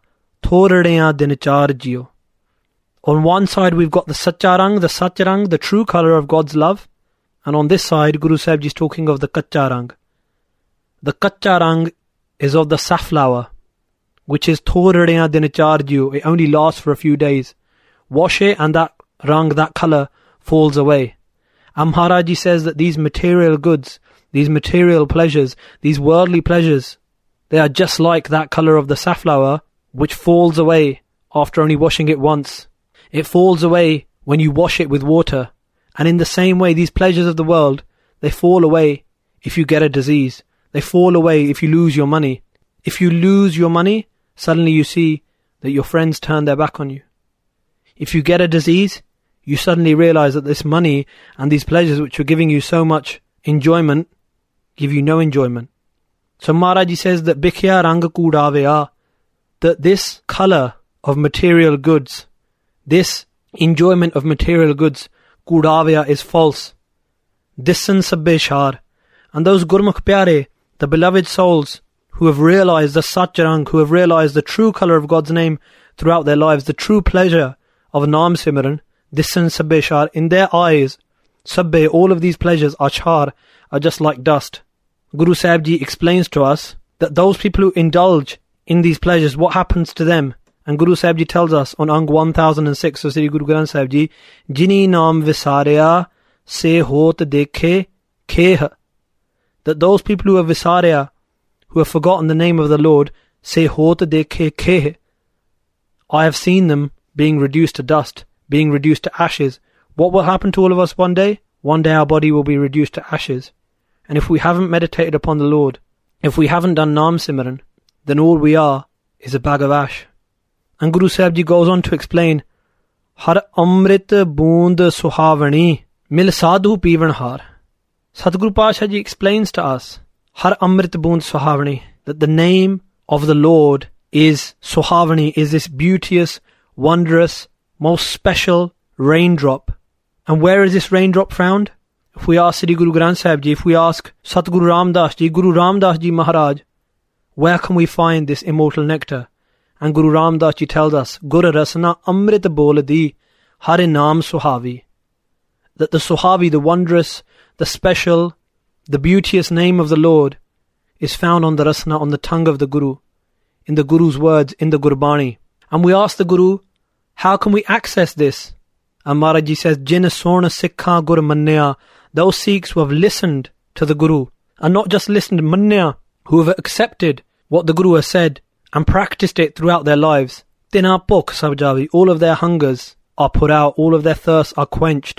Thoradaya din char jiyo. On one side we've got the Sacha Rang, the true colour of God's love. And on this side, Guru Sahib Ji is talking of the Kacha Rang. The Kacha Rang is of the safflower, which is Thoradaya din char jiyo. It only lasts for a few days. Wash it and that Rang, that colour, falls away. And Maharaj Ji says that these material goods, these material pleasures, these worldly pleasures, they are just like that colour of the safflower, which falls away after only washing it once. It falls away when you wash it with water. And in the same way, these pleasures of the world, they fall away if you get a disease. They fall away if you lose your money. If you lose your money, suddenly you see that your friends turn their back on you. If you get a disease, you suddenly realize that this money and these pleasures which are giving you so much enjoyment, give you no enjoyment. So Maharaj Ji says that Bhikhya Rang Kudavya, that this colour of material goods, this enjoyment of material goods, Kudavya, is false. Dissan Sabbe Shar. And those Gurmukh Pyare, the beloved souls who have realized the Sach Rang, who have realized the true colour of God's name throughout their lives, the true pleasure of Naam Simran, Dissan Sabbe Shar, in their eyes, Sabbe, all of these pleasures are char, are just like dust. Guru Sahib Ji explains to us that those people who indulge in these pleasures, what happens to them? And Guru Sahib Ji tells us on Ang 1006 of Sri Guru Granth Sahib Ji, Jini naam visarya se hot dekhe kheh. That those people who have visarya, who have forgotten the name of the Lord, se hot dekhe kheh. I have seen them being reduced to dust, being reduced to ashes. What will happen to all of us one day? One day our body will be reduced to ashes. And if we haven't meditated upon the Lord, if we haven't done Naam Simran, then all we are is a bag of ash. And Guru Sahib Ji goes on to explain, Har Amrit Boond Suhavani Mil Sadhu Pivan Har. Sadhguru Pasha Ji explains to us, Har Amrit Boond Suhavani, that the name of the Lord is Suhavani, is this beauteous, wondrous, most special raindrop. And where is this raindrop found? If we ask Sri Guru Granth Sahib Ji, if we ask Satguru Ramdas Ji, Guru Ramdas Ji Maharaj, where can we find this immortal nectar? And Guru Ramdas Ji tells us, Guru Rasana Amrit Boladi Hare Naam Suhavi. That the Suhavi, the wondrous, the special, the beauteous name of the Lord is found on the Rasana, on the tongue of the Guru, in the Guru's words, in the Gurbani. And we ask the Guru, how can we access this? And Maharaj Ji says, Jin Sorna Sikha Gur Manya, those Sikhs who have listened to the Guru, and not just listened, Manya, who have accepted what the Guru has said, and practiced it throughout their lives. Tina Pok Sabjavi, all of their hungers are put out, all of their thirsts are quenched.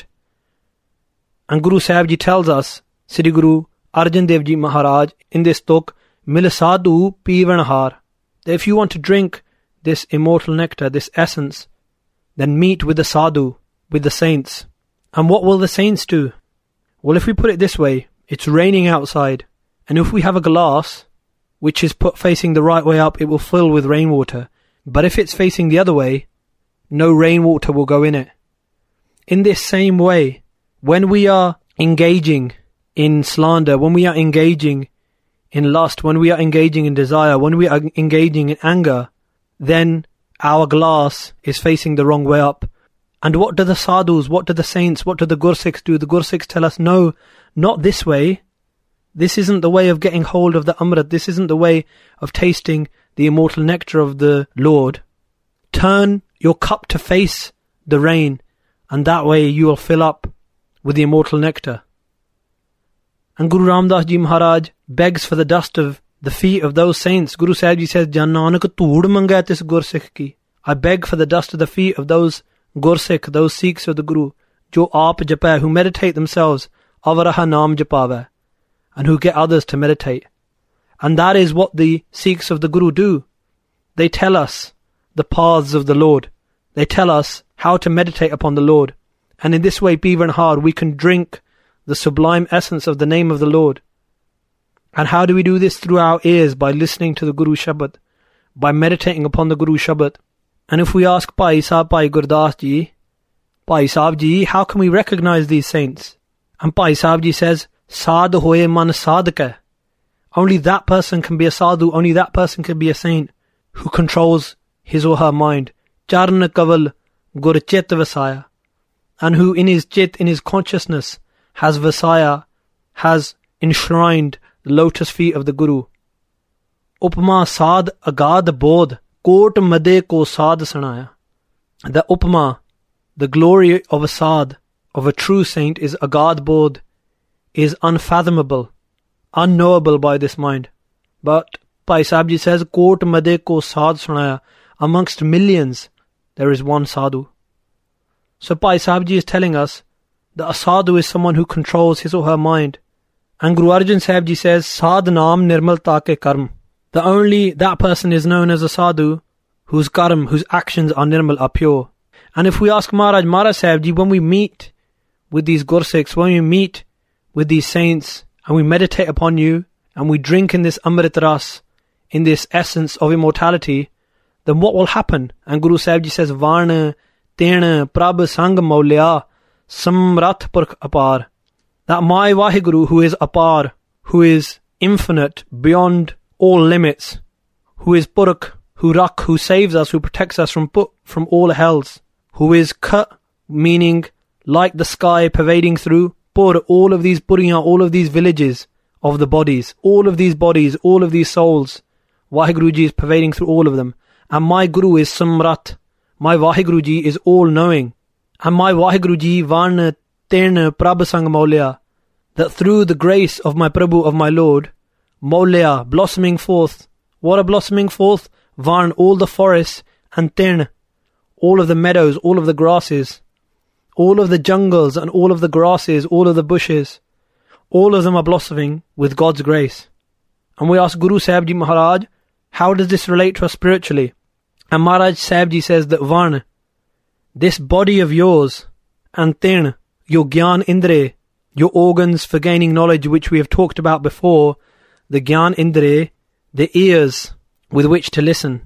And Guru Sahib Ji tells us, Sri Guru Arjan Dev Ji Maharaj, in this talk, Mil Sadhu Pivan Har, that if you want to drink this immortal nectar, this essence, then meet with the sadhu, with the saints. And what will the saints do? Well, if we put it this way, it's raining outside, and if we have a glass which is put facing the right way up, it will fill with rainwater. But if it's facing the other way, no rainwater will go in it. In this same way, when we are engaging in slander, when we are engaging in lust, when we are engaging in desire, when we are engaging in anger, then our glass is facing the wrong way up. And what do the sadhus, what do the saints, what do the Gursikhs do? The Gursikhs tell us, no, not this way. This isn't the way of getting hold of the Amrit. This isn't the way of tasting the immortal nectar of the Lord. Turn your cup to face the rain, and that way you will fill up with the immortal nectar. And Guru Ramdas Ji Maharaj begs for the dust of the feet of those saints. Guru Sahib Ji says, Jan Nanak Tood Mangat is Gursikh ki. I beg for the dust of the feet of those Gursikh, those Sikhs of the Guru, Jo Aap Japay, who meditate themselves, Avaraha Naam Japave, and who get others to meditate. And that is what the Sikhs of the Guru do. They tell us the paths of the Lord. They tell us how to meditate upon the Lord. And in this way, Pivan Har, we can drink the sublime essence of the name of the Lord. And how do we do this? Through our ears, by listening to the Guru Shabad, by meditating upon the Guru Shabad. And if we ask Bhai Sahib, Bhai Gurdas Ji, Bhai Sahib Ji, how can we recognize these saints? And Bhai Sahib Ji says, Sadh hoye man sadhka. Only that person can be a sadhu, only that person can be a saint who controls his or her mind. Charn kaval gur chit vasaya. And who in his chit, in his consciousness, has vasaya, has enshrined the lotus feet of the Guru. Upma sad agad bodh, kot made ko sad sanaya. The upma, the glory of a sad, of a true saint, is agad bodh, is unfathomable, unknowable by this mind. But Bhai Sahib Ji says, kot made ko sad sanaya. Amongst millions, there is one sadhu. So Bhai Sahib Ji is telling us that a sadhu is someone who controls his or her mind. And Guru Arjan Sahib Ji says, Sad naam nirmalta ke karm. That person is known as a sadhu whose karm, whose actions are nirmal, are pure. And if we ask Maharaj Sahib Ji, when we meet with these Gursikhs, when we meet with these saints, and we meditate upon you, and we drink in this Amrit Ras, in this essence of immortality, then what will happen? And Guru Sahib Ji says, Varna, Tena, Prabh Sang Maulya, Samrat Purkh Apar. That my Vaheguru, who is Apar, who is infinite, beyond all limits, who is Purkh, who Rakh, who saves us, who protects us from all hells, who is Ka, meaning like the sky pervading through, Pur, all of these Puriyan, all of these villages of the bodies, all of these souls, Vaheguru Ji is pervading through all of them. And my Guru is Samrat. My Vaheguru Ji is all-knowing. And my Vaheguru Ji, Varna, Tena, Prabh Sang Maulya, that through the grace of my Prabhu, of my Lord, Maulya, blossoming forth. What a blossoming forth? Varn, all the forests, and Tena, all of the meadows, all of the grasses, all of the jungles, and all of the grasses, all of the bushes, all of them are blossoming with God's grace. And we ask Guru Sahib Ji Maharaj, how does this relate to us spiritually? And Maharaj Sahib Ji says that Varn, this body of yours, and Tin, your Gyan Indre, your organs for gaining knowledge, which we have talked about before, the Gyan Indre, the ears with which to listen,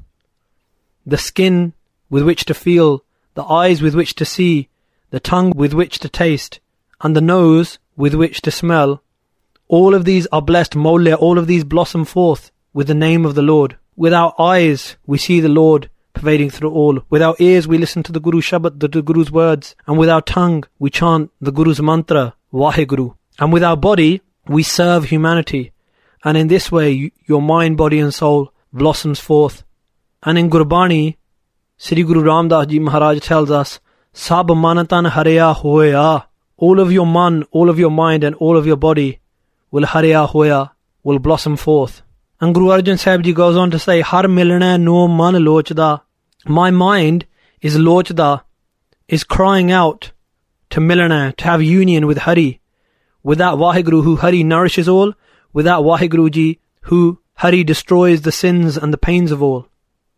the skin with which to feel, the eyes with which to see, the tongue with which to taste, and the nose with which to smell. All of these are blessed, Maulya, all of these blossom forth with the name of the Lord. With our eyes, we see the Lord pervading through all. With our ears, we listen to the Guru Shabad, the Guru's words. And with our tongue, we chant the Guru's mantra, Vaheguru. And with our body, we serve humanity. And in this way, your mind, body and soul blossoms forth. And in Gurbani, Sri Guru Ramdas Ji Maharaj tells us, Sab manatan haraya hoya. All of your man, all of your mind and all of your body will haraya hoya, will blossom forth. And Guru Arjan Sahib Ji goes on to say, Har milna no man lochda. My mind is lochda, is crying out to milna, to have union with Hari. With that Vaheguru who Hari nourishes all, with that Vaheguru Ji who Hari destroys the sins and the pains of all.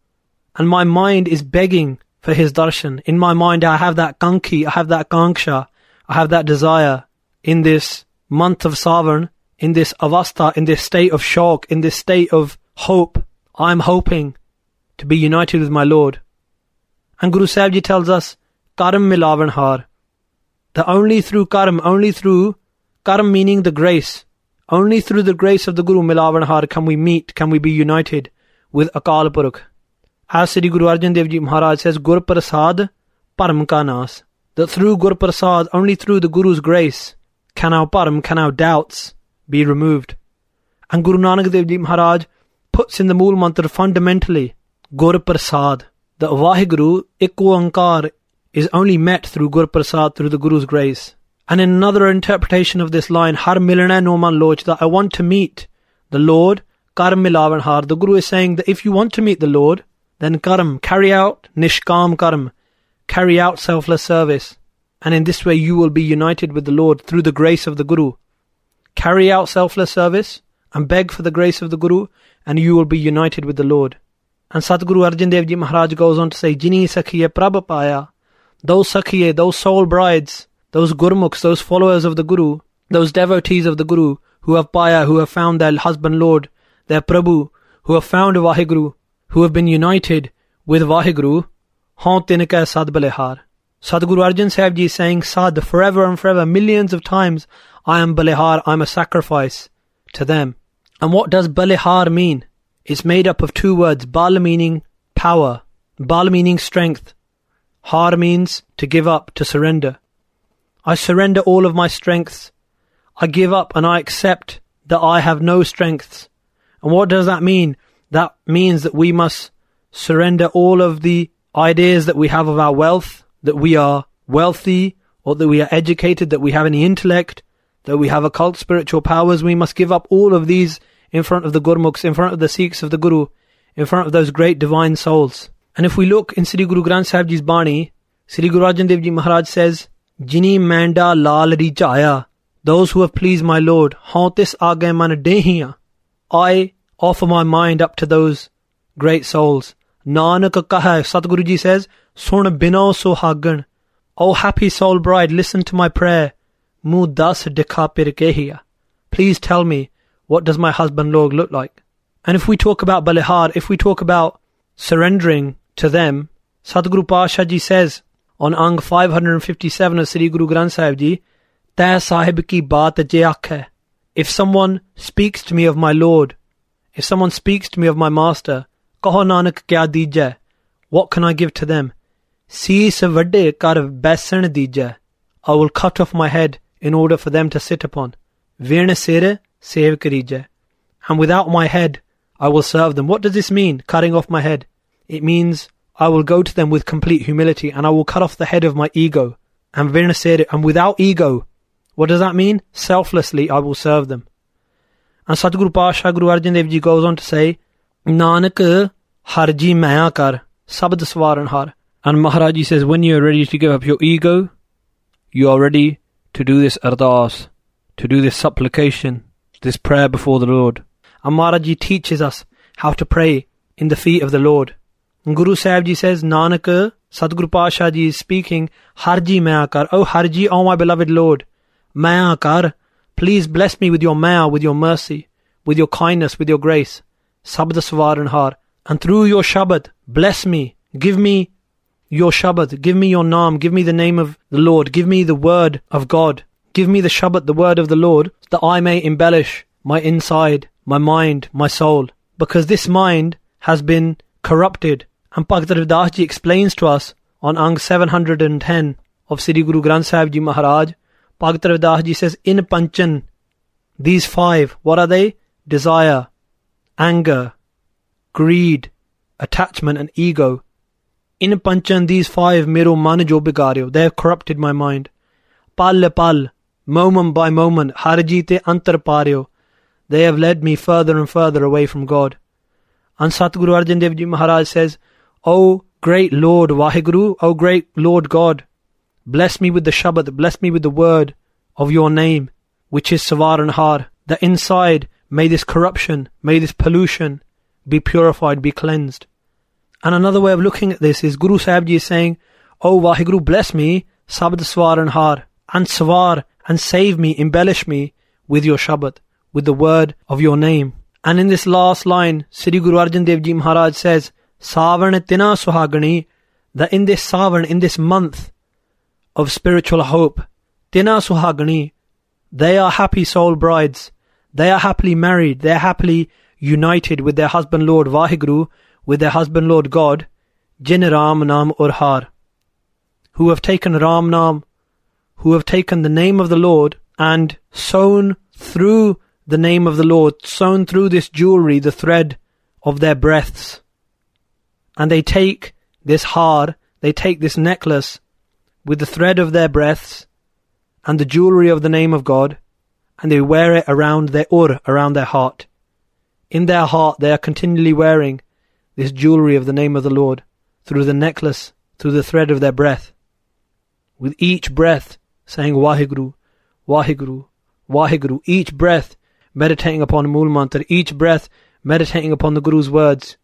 And my mind is begging for his darshan. In my mind I have that kanki, I have that kanksha, I have that desire. In this month of Savan, in this avastha, in this state of shock, in this state of hope, I'm hoping to be united with my Lord. And Guru Sahib Ji tells us, Karam milavan har, that only through karam meaning the grace, only through the grace of the Guru milavan har can we meet, can we be united with Akal Purkh. As Sri Guru Arjan Dev Ji Maharaj says, Gur Prasad Param Ka Nas, that through Gur Prasad, only through the Guru's grace, can our param, can our doubts be removed. And Guru Nanak Dev Ji Maharaj puts in the Mool Mantra fundamentally, Gur Prasad, that Vaheguru, Ikko Ankar, is only met through Gur Prasad, through the Guru's grace. And in another interpretation of this line, Har milna no man loch, that I want to meet the Lord, Kar milavan har, the Guru is saying that if you want to meet the Lord, then karam, carry out nishkam karam, carry out selfless service. And in this way you will be united with the Lord through the grace of the Guru. Carry out selfless service and beg for the grace of the Guru, and you will be united with the Lord. And Satguru Arjan Dev Ji Maharaj goes on to say, Jini sakhiye prabh paya, those sakhiye, those soul brides, those gurmukhs, those followers of the Guru, those devotees of the Guru, who have paya, who have found their husband Lord, their Prabhu, who have found Vaheguru, who have been united with Vaheguru, haunt tinka sad balehar. Sadguru Arjan Sahib Ji is saying, Sad, forever and forever, millions of times, I am balehar, I am a sacrifice to them. And what does balehar mean? It's made up of two words, bal meaning power, Bal meaning strength. Har means to give up, to surrender. I surrender all of my strengths. I give up and I accept that I have no strengths. And what does that mean? That means that we must surrender all of the ideas that we have of our wealth, that we are wealthy, or that we are educated, that we have any intellect, that we have occult spiritual powers. We must give up all of these in front of the Gurmukhs, in front of the Sikhs of the Guru, in front of those great divine souls. And if we look in Sri Guru Granth Sahib Ji's Bani, Sri Guru Arjan Dev Ji Maharaj says, Jini manda lal rijaya, those who have pleased my Lord, hauntis aage man dehiya. I offer my mind up to those great souls. Nanak kaha, Satguru Ji says, Sun bino suhagan. O happy soul bride, listen to my prayer. Mu das dikha pir kehiya. Please tell me, what does my husband Lord look like? And if we talk about balihar, if we talk about surrendering to them, Satguru Pasha Ji says on Ang 557 of Sri Guru Granth Sahib Ji, Teh sahib ki baat je aakhe. If someone speaks to me of my Lord, if someone speaks to me of my Master, kaho Nanak kya dijai? What can I give to them? Sees vadde kar besan dijai. I will cut off my head in order for them to sit upon. Virne sere sev karijai. And without my head, I will serve them. What does this mean, cutting off my head? It means I will go to them with complete humility and I will cut off the head of my ego. And virne sere, and without ego. What does that mean? Selflessly, I will serve them. And Satguru Pasha Guru Arjan Dev Ji goes on to say, Nanak harji maya kar, sabd swaran har. And Maharaj Ji says, when you are ready to give up your ego, you are ready to do this ardas, to do this supplication, this prayer before the Lord. And Maharaj Ji teaches us how to pray in the feet of the Lord. And Guru Sahib Ji says, Nanak, Satguru Pasha Ji is speaking, Harji maya kar, O Harji, O my beloved Lord, maya kar, please bless me with your maya, with your mercy, with your kindness, with your grace. Sabd swaran har. And through your Shabad, bless me, give me your Shabad, give me your Naam, give me the name of the Lord, give me the word of God, give me the Shabad, the word of the Lord, that I may embellish my inside, my mind, my soul. Because this mind has been corrupted. And Bhakt Ravidas Ji explains to us on Ang 710 of Sri Guru Granth Sahib Ji Maharaj, Bhakt Ravidas Ji says, in Panchan, these five, what are they? Desire, anger, greed, attachment and ego. In Panchan, these five, mero man jo bigaryo, they have corrupted my mind. Pal pal, moment by moment, harjite antar paryo, they have led me further and further away from God. And Satguru Arjan Dev Ji Maharaj says, O great Lord Vaheguru, O great Lord God, bless me with the Shabad, bless me with the word of your name, which is Swaran Har, that inside may this corruption, may this pollution be purified, be cleansed. And another way of looking at this is Guru Sahib Ji is saying, O Vaheguru, bless me, Sabd Swaran Har, and Swar, and save me, embellish me with your Shabad, with the word of your name. And in this last line, Sri Guru Arjan Dev Ji Maharaj says, Savan tina suhagani, that in this Savan, in this month of spiritual hope, tina suhagani, they are happy soul brides. They are happily married. They are happily united with their husband Lord Vaheguru, with their husband Lord God, Jin Ram Nam Aur Har, who have taken Ram Nam, who have taken the name of the Lord and sown through the name of the Lord, sown through this jewelry, the thread of their breaths. And they take this har, they take this necklace with the thread of their breaths and the jewelry of the name of God, and they wear it around their around their heart. In their heart they are continually wearing this jewelry of the name of the Lord, through the necklace, through the thread of their breath. With each breath saying Vaheguru, Vaheguru, Vaheguru, each breath meditating upon Mool Mantra, each breath meditating upon the Guru's words,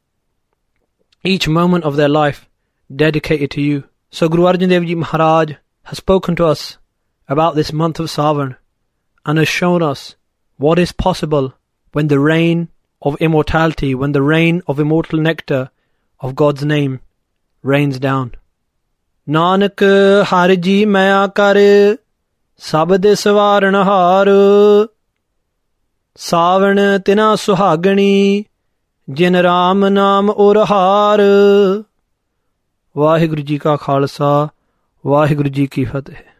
each moment of their life dedicated to you. So Guru Arjan Dev Ji Maharaj has spoken to us about this month of Savan and has shown us what is possible when the rain of immortality, when the rain of immortal nectar of God's name rains down. Nanak harji maya kar, sabd swaran har, Savan tina suhagani, Jin Ram Nam Aur Har. Waheguru ji ਕਾ ਖਾਲਸਾ, ਵਾਹਿਗੁਰੂ ਜੀ ਕੀ ਫਤਿਹ।